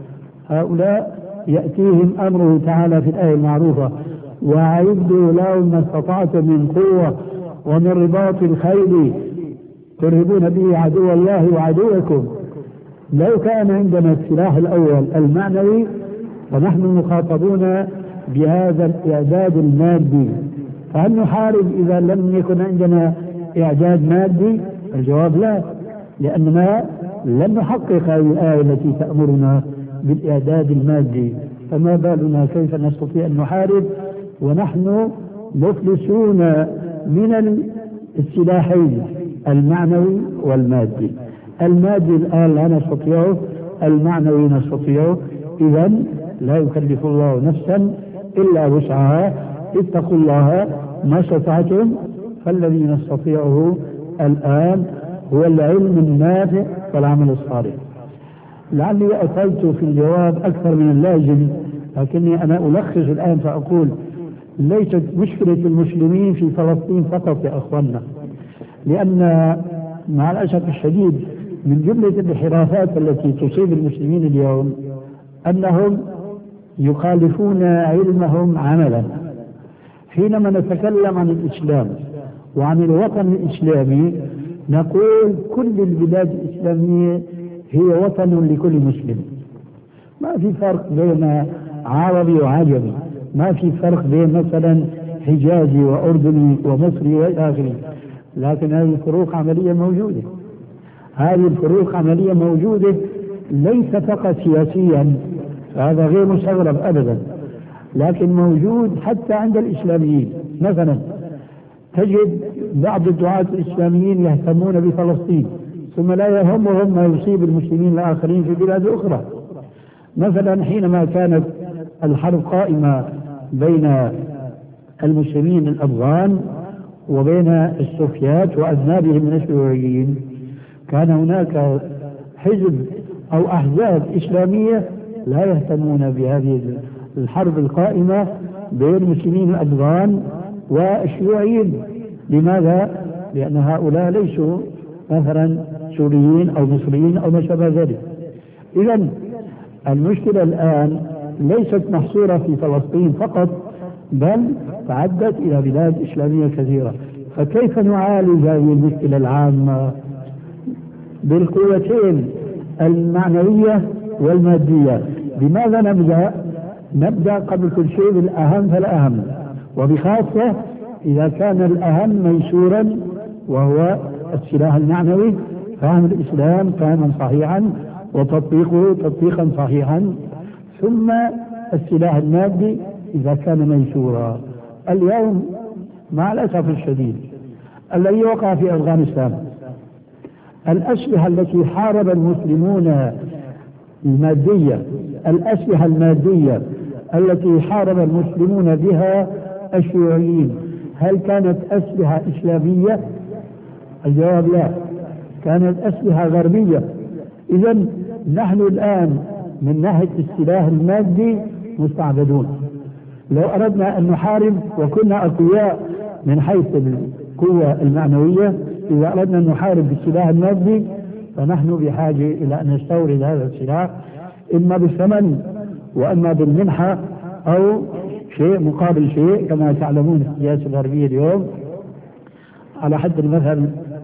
هؤلاء يأتيهم أمره تعالى في الآية المعروفة: وأعدوا لهم ما استطعتم من قوة ومن رباط الخيل ترهبون به عدو الله وعدوكم. لو كان عندنا السلاح الأول المعنوي فنحن مخاطبون بهذا الإعداد المادي، فهل نحارب إذا لم يكن عندنا إعداد مادي؟ الجواب لا، لأننا لم نحقق هذه الآية التي تأمرنا بالإعداد المادي، فما بالنا كيف نستطيع أن نحارب ونحن مفلسون من السلاحين المعنوي والمادي. المادي الآن لا نستطيعه، المعنوي نستطيعه. إذن لا يكلف الله نفسا إلا وسعها، اتقوا الله ما استطعتم. فالذي نستطيعه الآن هو العلم النافع والعمل الصالح. لعلي أطلت في الجواب أكثر من اللازم، لكني أنا ألخص الآن فأقول: ليست مشكلة المسلمين في فلسطين فقط يا أخوانا، لأن مع الأسف الشديد من جملة الانحرافات التي تصيب المسلمين اليوم أنهم يخالفون علمهم عملا. حينما نتكلم عن الإسلام وعن الوطن الإسلامي نقول كل البلاد الإسلامية هي وطن لكل مسلم، ما في فرق بين عربي وعجمي، ما في فرق بين مثلا حجازي وأردني ومصري وإلى آخره، لكن هذه الفروق عملية موجودة. هذه الفروق عملية موجودة ليس فقط سياسيا، هذا غير مستغرب أبدا، لكن موجود حتى عند الإسلاميين. مثلا تجد بعض الدعاة الإسلاميين يهتمون بفلسطين ثم لا يهمهم ما يصيب المسلمين الآخرين في بلاد أخرى. مثلا حينما كانت الحرب قائمة بين المسلمين الأفغان وبين السوفيات وأذنابهم من الشيوعيين، كان هناك حزب أو أحزاب إسلامية لا يهتمون بهذه الحرب القائمة بين المسلمين الأفغان والشيوعيين. لماذا؟ لأن هؤلاء ليسوا مثلا سوريين أو مصريين أو ما شابه ذلك. إذن المشكلة الآن ليست محصورة في فلسطين فقط، بل تعدت إلى بلاد إسلامية كثيرة. فكيف نعالج هذه المشكلة العامة؟ بالقوتين المعنوية والمادية. بماذا نبدأ؟ نبدأ قبل كل شيء بالأهم فالأهم، وبخاصة إذا كان الأهم ميسورا وهو السلاح المعنوي، فهم الإسلام فهما صحيحا وتطبيقه تطبيقا صحيحا، ثم السلاح المادي إذا كان ميسورا. اليوم مع الأسف الشديد الذي وقع في أفغانستان، الأسلحة التي حارب المسلمون المادية، الأسلحة المادية التي حارب المسلمون بها الشيوعيين، هل كانت أسلحة إسلامية؟ الجواب لا، كانت أسلحة غربية. إذا نحن الآن من ناحية السلاح المادي مستعبدون. لو أردنا أن نحارب وكنا أقوياء من حيث القوة المعنوية، إذا أردنا أن نحارب بالسلاح المادي فنحن بحاجة إلى أن نستورد هذا السلاح إما بالثمن وإما بالمنحة أو شيء مقابل شيء، كما تعلمون السياسة الغربية اليوم على حد المثل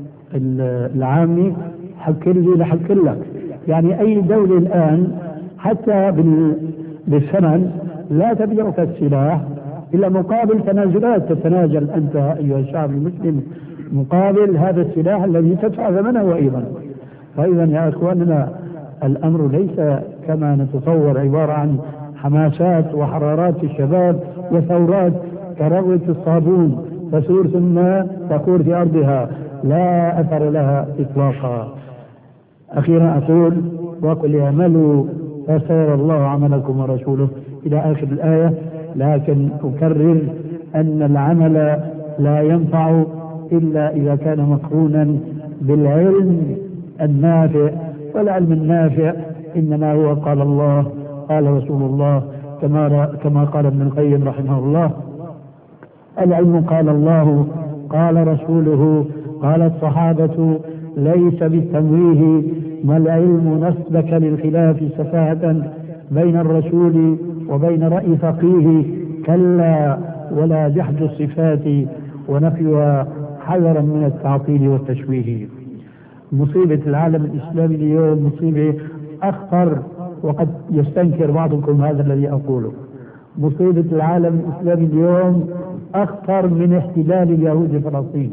العامي حكر لي لحكر لك. يعني أي دولة الآن حتى بالثمن لا تبيعك السلاح إلا مقابل تنازلات، تتنازل أنت أيها الشعب المسلم مقابل هذا السلاح الذي تدفع ثمنه أيضا. فإذا يا أخواننا الأمر ليس كما نتصور عبارة عن حماسات وحرارات الشباب وثورات كرغوة الصابون تسور ثم تكور في أرضها لا أثر لها إطلاقا. أخيرا أقول وقل اعملوا فسيرى الله عملكم ورسوله إلى آخر الآية، لكن أكرر أن العمل لا ينفع إلا إذا كان مقرونا بالعلم النافع، والعلم النافع إنما هو قال الله قال رسول الله، كما كما قال ابن القيم رحمه الله: العلم قال الله قال رسوله قال الصحابة، ليس بالتمويه ما العلم نسبك للخلاف سفاهة بين الرسول وبين رأي فقيه، كلا ولا جحد الصفات ونفيها حذرا من التعطيل والتشويه. مصيبة العالم الإسلامي اليوم مصيبة أخطر، وقد يستنكر بعضكم هذا الذي أقوله. مصيبة العالم الإسلامي اليوم أخطر من احتلال اليهود فلسطين.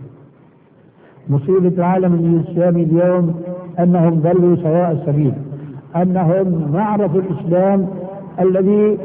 مصيبة العالم الإسلامي اليوم أنهم ضلوا سواء السبيل، أنهم ما عرفوا الإسلام الذي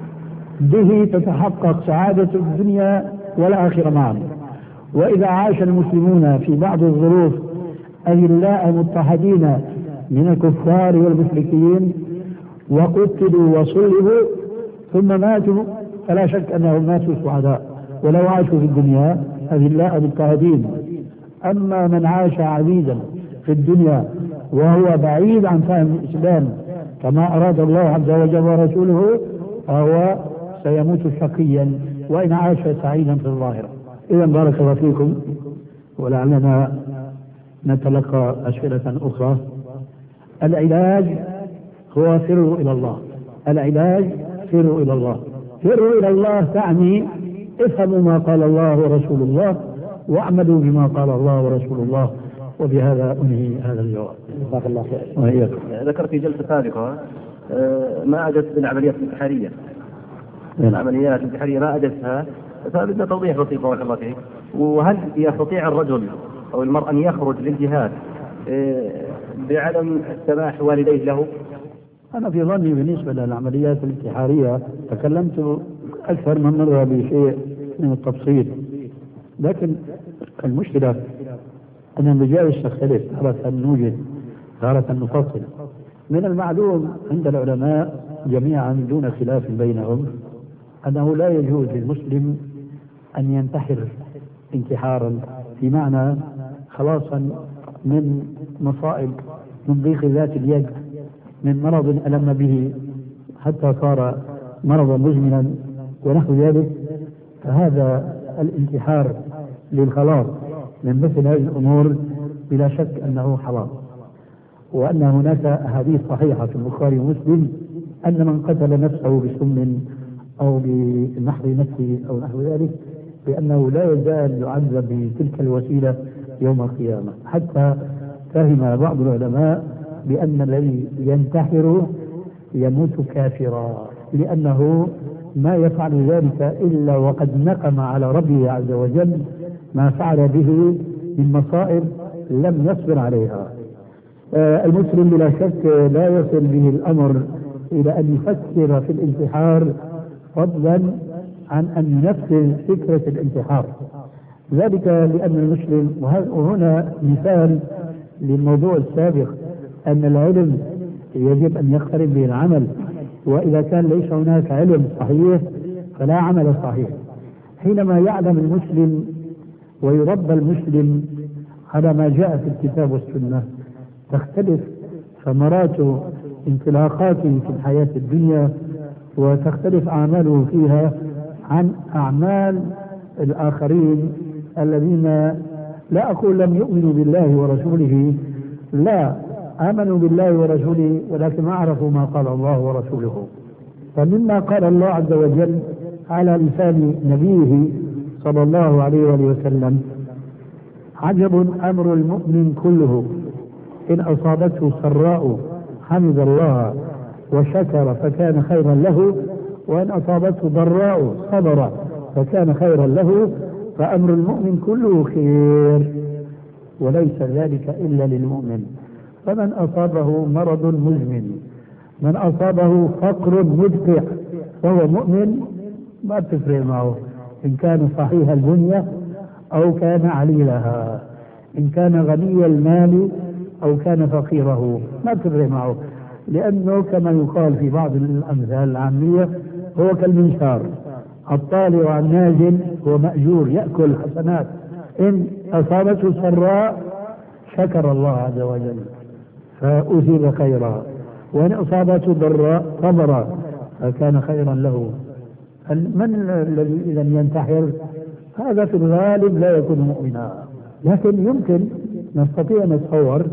به تتحقق سعادة الدنيا والآخرة معا. وإذا عاش المسلمون في بعض الظروف أذلاء مضطهدين من الكفار والمشركين وقتلوا وصلبوا ثم ماتوا، فلا شك أنهم ماتوا سعداء ولو عاشوا في الدنيا أذلاء مضطهدين. أما من عاش عبيدا في الدنيا وهو بعيد عن فهم الإسلام كما أراد الله عز وجل ورسوله فهو سيموت شقيا وإن عاش سعيدا في الظاهرة. إذا بارك الله فيكم، ولعلنا نتلقى أسئلة أخرى. العلاج هو فروا إلى الله. العلاج فروا إلى الله. فروا إلى الله تعني افهموا ما قال الله ورسول الله واعملوا بما قال الله ورسول الله. وبهذا أنهي هذا الجواب. جزاك الله خير. ذكر في جلسة سابقة ما أجدت بالعمليات الانتحارية. العمليات الانتحارية ما أجدتها، فبدنا توضيح بسيط بارك الله فيك. وهل يستطيع الرجل أو المرأة أن يخرج للجهاد بعدم سماح والديه له؟ أنا في ظني بالنسبة للعمليات الانتحارية تكلمت أكثر من مرة بشيء من التبسيط، لكن المشكلة أن المجالس تختلف، تارة نوجد تارة نفصل. من المعلوم عند العلماء جميعا دون خلاف بينهم أنه لا يجوز للمسلم أن ينتحر انتحارا في معنى خلاصا من مصائب، من ضيق ذات اليد، من مرض ألم به حتى صار مرضا مزمنا ونحو ذلك. فهذا الانتحار للخلاص من مثل هذه الأمور بلا شك أنه حرام، وأن هناك أحاديث صحيحة في البخاري ومسلم أن من قتل نفسه بسم أو بنحر نفسه أو نحو ذلك بأنه لا يزال يعذب بتلك الوسيلة يوم القيامة. حتى فهم بعض العلماء بأن الذي ينتحر يموت كافرا، لأنه ما يفعل ذلك إلا وقد نقم على ربه عز وجل ما فعل به من مصائب لم يصبر عليها. آه المسلم بلا شك لا يصل به الأمر إلى أن يفكر في الانتحار فضلا عن أن ينفذ فكرة الانتحار. ذلك لأن المسلم، وهنا مثال للموضوع السابق، أن العلم يجب أن يقترب به العمل، وإذا كان ليس هناك علم صحيح فلا عمل صحيح. حينما يعلم المسلم ويربى المسلم على ما جاء في الكتاب والسنة تختلف ثمرات انطلاقاته في الحياة الدنيا، وتختلف أعماله فيها عن أعمال الآخرين الذين لا أقول لم يؤمنوا بالله ورسوله، لا، آمنوا بالله ورسوله ولكن ما عرفوا ما قال الله ورسوله. فمما قال الله عز وجل على لسان نبيه صلى الله عليه وآله وسلم: عجب أمر المؤمن كله، إن أصابته سراء حمد الله وشكر فكان خيرا له، وإن أصابته ضراء صبر فكان خيرا له، فأمر المؤمن كله خير، وليس ذلك إلا للمؤمن. فمن أصابه مرض مزمن، من أصابه فقر مدقع، فهو مؤمن، ما تفرق معه إن كان صحيح البنية أو كان عليلها، إن كان غني المال أو كان فقيره، ما تفرق معه، لأنه كما يقال في بعض الأمثال العامية هو كالمنشار، الطالع عن نازل هو مأجور يأكل حسنات. إن أصابته سراء شكر الله عز وجل فأثيب خيرا، وإن أصابته ضراء صبر فكان خيرا له. من الذي إذا ينتحر؟ هذا في الغالب لا يكون مؤمنا، لكن يمكن نستطيع أن نتصور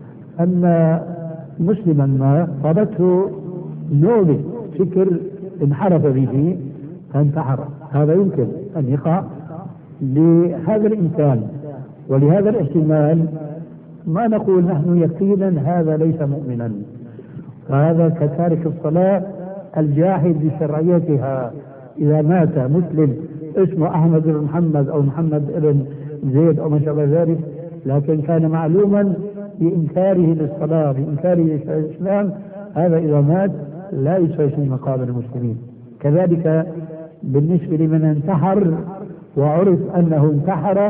أن مسلما ما صابته نوبة فكر انحرف به فانتحر، هذا يمكن أن يقع لهذا الإنسان. ولهذا الاحتمال ما نقول نحن يقينا هذا ليس مؤمنا، فهذا كتارك الصلاة الجاحد بشرعيتها. إذا مات مسلم اسمه أحمد بن محمد أو محمد بن زيد أو ما شابه ذلك، لكن كان معلوما بإنكاره للصلاة بإنكاره للإسلام، هذا إذا مات لا يسوي في مقابل المسلمين. كذلك بالنسبة لمن انتحر وعرف أنه انتحر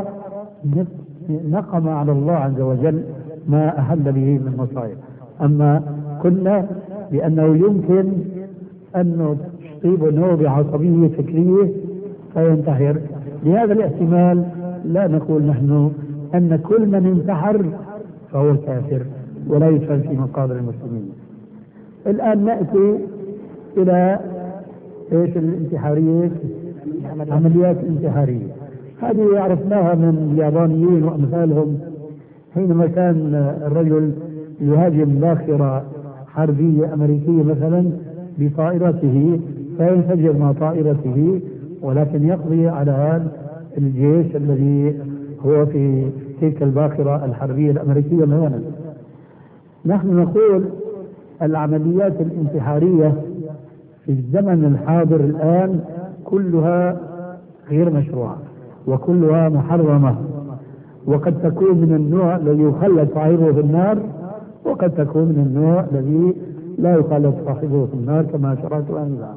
نقم على الله عز وجل ما أحل به من مصائب. أما قلنا بأنه يمكن أن تصيب نوبة عصبية فكرية فينتحر، لهذا الاحتمال لا نقول نحن أن كل من انتحر فهو كافر ولا يدخل في مقابل المسلمين. الآن نأتي إلى إيش الانتحارية، عمليات انتحارية. هذه عرفناها من اليابانيين وأمثالهم، حينما كان الرجل يهاجم باخرة حربية أمريكية مثلا بطائرته فينفجر مع طائرته، ولكن يقضي على الجيش الذي هو في تلك الباخرة الحربية الأمريكية مثلا. نحن نقول العمليات الانتحارية في الزمن الحاضر الآن كلها غير مشروعة وكلها محرمة، وقد تكون من النوع الذي يخلد صاحبه في النار، وقد تكون من النوع الذي لا يخلد صاحبه في النار كما شرعت أنها.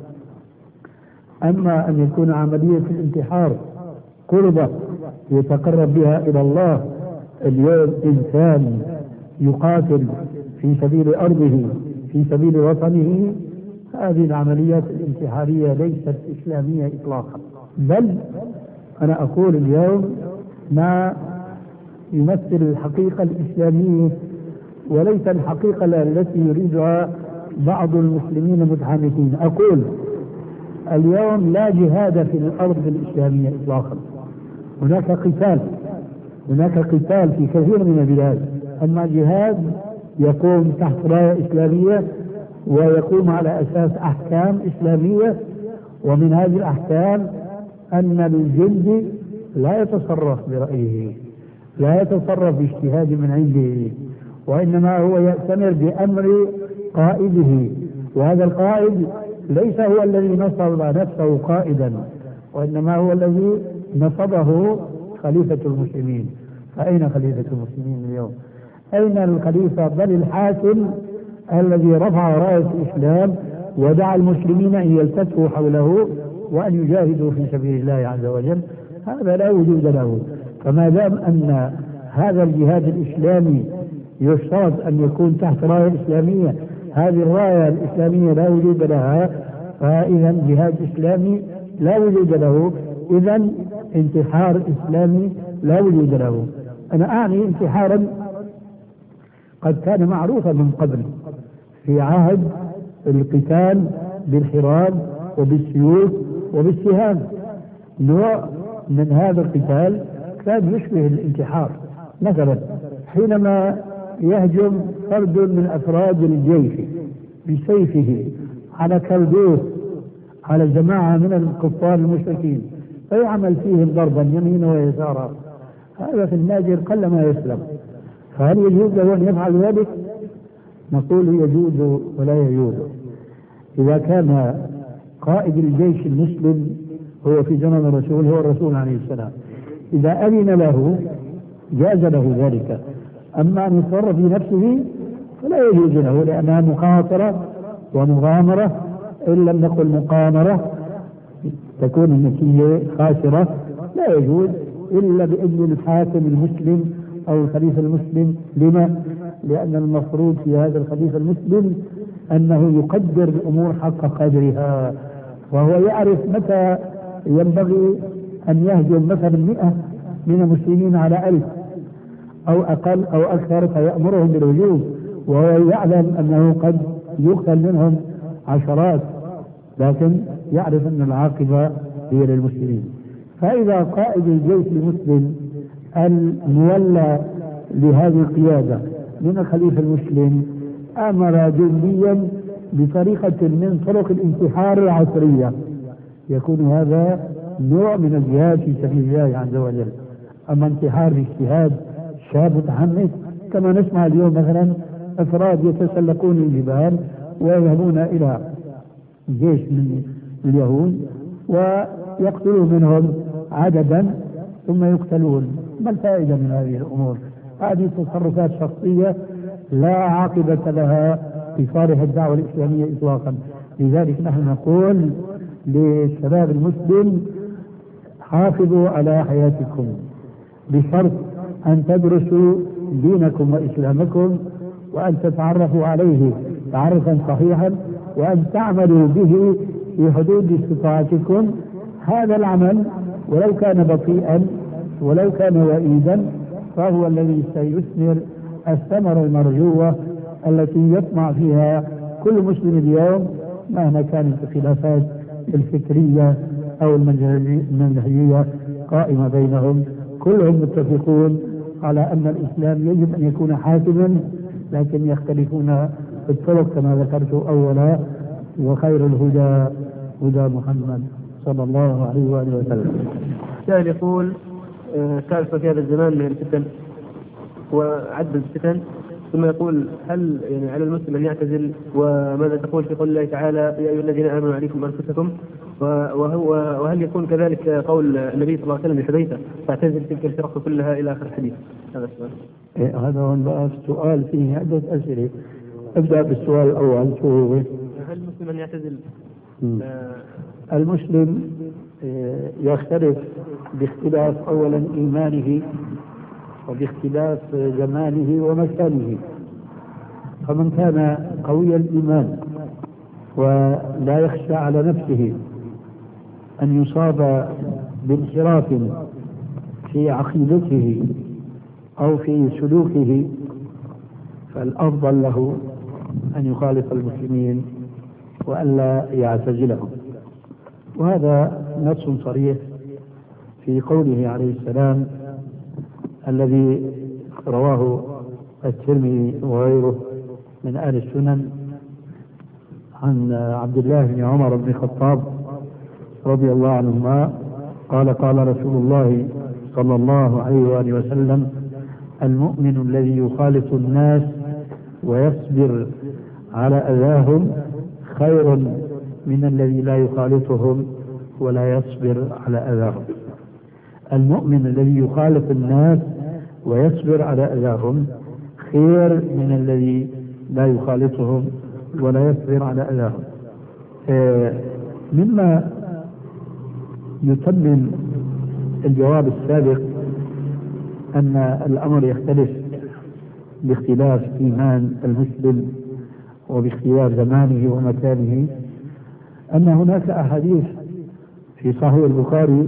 أما أن يكون عملية الانتحار قربة يتقرب بها إلى الله، اليوم إنسان يقاتل في سبيل أرضه في سبيل وطنه، هذه العمليات الانتحارية ليست إسلامية إطلاقا، بل أنا أقول اليوم ما يمثل الحقيقة الإسلامية وليس الحقيقة التي يريدها بعض المسلمين المتحامسين. أقول اليوم لا جهاد في الأرض الإسلامية إطلاقا، هناك قتال هناك قتال في كثير من البلاد، أما جهاد يقوم تحت راية إسلامية ويقوم على أساس أحكام إسلامية، ومن هذه الأحكام أن الجندي لا يتصرف برأيه، لا يتصرف باجتهاد من عنده، وإنما هو يأتمر بأمر قائده، وهذا القائد ليس هو الذي نصب نفسه قائدا، وإنما هو الذي نصبه خليفة المسلمين. فأين خليفة المسلمين اليوم؟ أين الخليفة بل الحاكم الذي رفع راية الإسلام ودعا المسلمين أن يلتفوا حوله وأن يجاهدوا في سبيل الله عز وجل؟ هذا لا وجود له. فما دام أن هذا الجهاد الإسلامي يشترط أن يكون تحت راية إسلامية هذه الراية الإسلامية لا وجود لها، فإذا جهاد إسلامي لا وجود له، إذا انتحار إسلامي لا وجود له. أنا أعني انتحارا قد كان معروفا من قبل في عهد القتال بالحراب وبالسيوف وبالسهام. نوع من هذا القتال كان يشبه الانتحار. مثلا حينما يهجم فرد من أفراد الجيش بسيفه على كلبوس على جماعة من الكفار المشركين فيعمل فيهم ضربا يمينا ويسارا، هذا في النادر قلما يسلم، فهل يجوز له أن يفعل ذلك؟ نقول يجوز ولا يجوز. إذا كان قائد الجيش المسلم هو في زمن الرسول هو الرسول عليه السلام، إذا أذن له جاز له ذلك. أما أن يتصرف في نفسه فلا يجوز له، لأنها مخاطرة ومغامرة، إن لم نقل مقامرة تكون النتيجة خاسرة. لا يجوز إلا بإذن الحاكم المسلم أو الخليفة المسلم. لما؟ لأن المفروض في هذا الخليفة المسلم أنه يقدر الأمور حق قدرها، وهو يعرف متى ينبغي أن يهجم مثلا مئة من المسلمين على ألف أو أقل أو أكثر فيأمرهم بالهجوم، وهو يعلم أنه قد يقتل منهم عشرات، لكن يعرف أن العاقبة هي للمسلمين. فإذا قائد الجيش المسلم المولى لهذه القيادة من الخليفة المسلم أمر جنديا بطريقة من طرق الانتحار العصرية، يكون هذا نوع من الجهاد في سبيل الله عز وجل. أما انتحار باجتهاد شاب متحمس كما نسمع اليوم مثلا أفراد يتسلقون الجبال ويذهبون إلى جيش من اليهود ويقتلون منهم عددا ثم يقتلون. ما الفائدة من هذه الأمور؟ هذه تصرفات شخصية لا عاقبة لها في صالح الدعوة الإسلامية إطلاقا. لذلك نحن نقول للشباب المسلم حافظوا على حياتكم بشرط أن تدرسوا دينكم وإسلامكم وأن تتعرفوا عليه تعرفا صحيحا وأن تعملوا به في حدود استطاعتكم. هذا العمل ولو كان بطيئا ولو كان وئيدا فهو الذي سيثمر الثمرة المرجوة التي يطمع فيها كل مسلم اليوم مهما كانت الخلافات الفكرية أو المنهجية قائمة بينهم. كلهم متفقون على أن الإسلام يجب أن يكون حاكما، لكن يختلفون في الطرق كما ذكرت أولا. وخير الهدى هدى محمد صلى الله عليه وآله وسلم. سائل يقول كارثة في هذا الزمان من الفتن وعدد الفتن، ثم يقول هل يعني على المسلم أن يعتزل؟ وماذا تقول في قول الله تعالى يا أيها الذين آمنوا عليكم أنفسكم؟ وهو وهل يكون كذلك قول النبي صلى الله عليه وسلم لحذيفة فاعتزل تلك الفرق كلها إلى آخر الحديث؟ هذا السؤال. إيه هذا هو السؤال فيه عدة أسئلة. أبدأ بالسؤال الأول شو هو؟ هل المسلم أن يعتزل؟ آه المسلم يختلف باختلاف أولا إيمانه وباختلاف زمانه ومكانه. فمن كان قوي الإيمان ولا يخشى على نفسه أن يصاب بانحراف في عقيدته أو في سلوكه فالأفضل له أن يخالف المسلمين وألا يعتزلهم. وهذا نص صريح في قوله عليه السلام الذي رواه الترمذي وغيره من أهل السنن عن عبد الله بن عمر بن الخطاب رضي الله عنهما قال قال رسول الله صلى الله عليه وآله وسلم المؤمن الذي يخالط الناس ويصبر على أذاهم خير من الذي لا يخالطهم ولا يصبر على أذاهم. المؤمن الذي يخالط الناس ويصبر على أذاهم خير من الذي لا يخالطهم ولا يصبر على أذاهم. آه مما يتمم الجواب السابق أن الأمر يختلف باختلاف إيمان المسلم وباختيار زمانه ومكانه أن هناك أحاديث في صحيح البخاري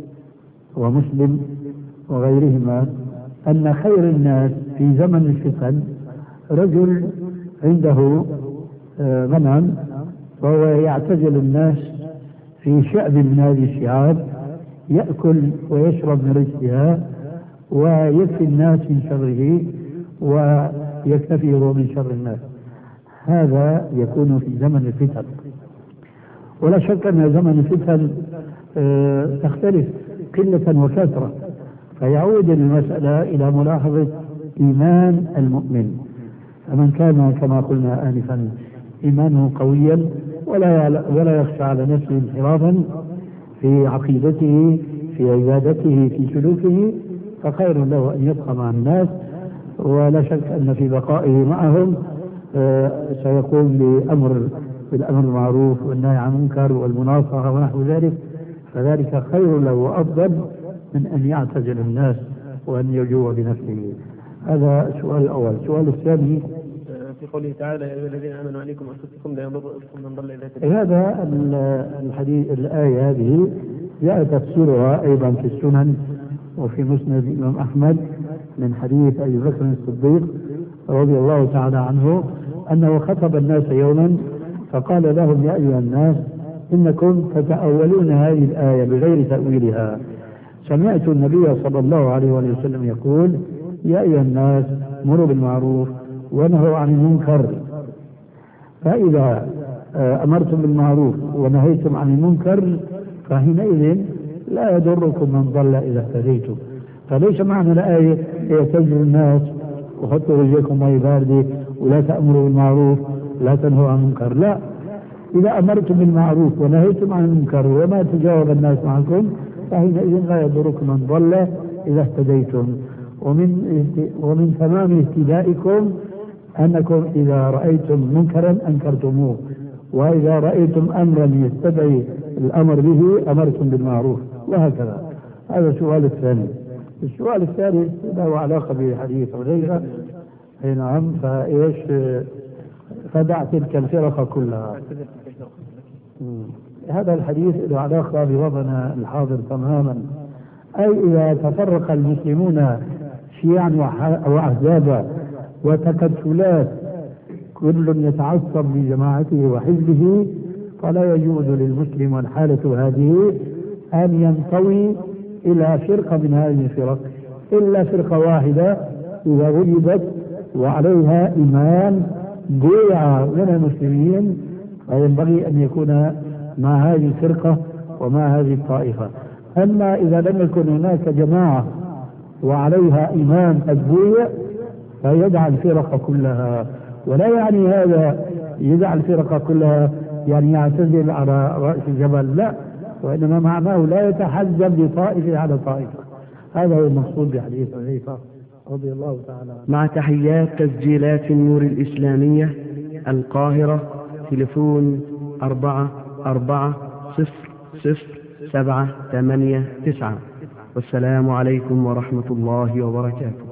ومسلم وغيرهما أن خير الناس في زمن الفتن رجل عنده غنم وهو يعتزل الناس في شعب من هذه الشعاب يأكل ويشرب من رزقها ويكفي الناس من شره ويكتفي هو من شر الناس. هذا يكون في زمن الفتن، ولا شك أن زمن الفتن تختلف قلة وكثرة، فيعود المسألة إلى ملاحظة إيمان المؤمن. فمن كان كما قلنا آنفا إيمانه قويا ولا ولا يخشى على نفسه انحرافا في عقيدته في عبادته في سلوكه فخير له أن يبقى مع الناس، ولا شك أن في بقائه معهم سيقوم بأمر بالأمر المعروف والنهي عن المنكر والمناصحة ونحو ذلك، فذلك خير له وأفضل من أن يعتزل الناس وأن يجوع بنفسه. هذا السؤال الأول. السؤال الثاني في قوله تعالى: يا أيها الذين آمنوا عليكم أنفسكم لا يضركم من ضل إذا اهتديتم. هذا الحديث الآية هذه جاء تفسيرها أيضا في السنن وفي مسند الإمام أحمد من حديث أبي بكر الصديق رضي الله تعالى عنه أنه خطب الناس يوما فقال لهم: يا أيها الناس إنكم تتأولون هذه الآية بغير تأويلها. سمعت النبي صلى الله عليه وسلم يقول: يا أيها الناس مروا بالمعروف ونهوا عن المنكر، فإذا أمرتم بالمعروف ونهيتم عن المنكر فحينئذ لا يضركم من ضل إذا اهتديتم. فليس معنى الآية يعتزلوا الناس وحطوا رجلكم ماء باردة ولا تأمروا بالمعروف لا تنهوا عن المنكر، لا، إذا أمرتم بالمعروف ونهيتم عن المنكر وما تجاوب الناس معكم فحينئذ لا يضركم من ضل إذا اهتديتم. ومن ومن تمام اهتدائكم أنكم إذا رأيتم منكرا أنكرتموه، وإذا رأيتم أمرا يستدعي الأمر به أمرتم بالمعروف، وهكذا. هذا السؤال الثاني. السؤال الثالث له علاقة بحديث حذيفة. نعم. فإيش فدع تلك الفرق كلها. هذا الحديث له علاقة بوضعنا الحاضر تماما، أي إذا تفرق المسلمون شيعا وأحزابا وتكتلات كل يتعصب لجماعته وحزبه فلا يجوز للمسلم والحالة هذه أن ينطوي إلى فرقة من هذه الفرق إلا فرقة واحدة إذا وجدت وعليها إمام بيع من المسلمين، فينبغي أن يكون مع هذه الفرقة ومع هذه الطائفة. أما إذا لم يكن هناك جماعة وعليها إمام البيع فيدع الفرقة كلها، ولا يعني هذا يدع الفرقة كلها يعني يعتزل على رأس الجبل، لا، وإنما معناه لا يتحزب لطائفة على طائفة. هذا هو المقصود بحديث حذيفة رضي الله تعالى عنه. مع تحيات تسجيلات النور الإسلامية القاهرة، تليفون أربعة أربعة صفر صفر سبعة ثمانية تسعة. والسلام عليكم ورحمة الله وبركاته.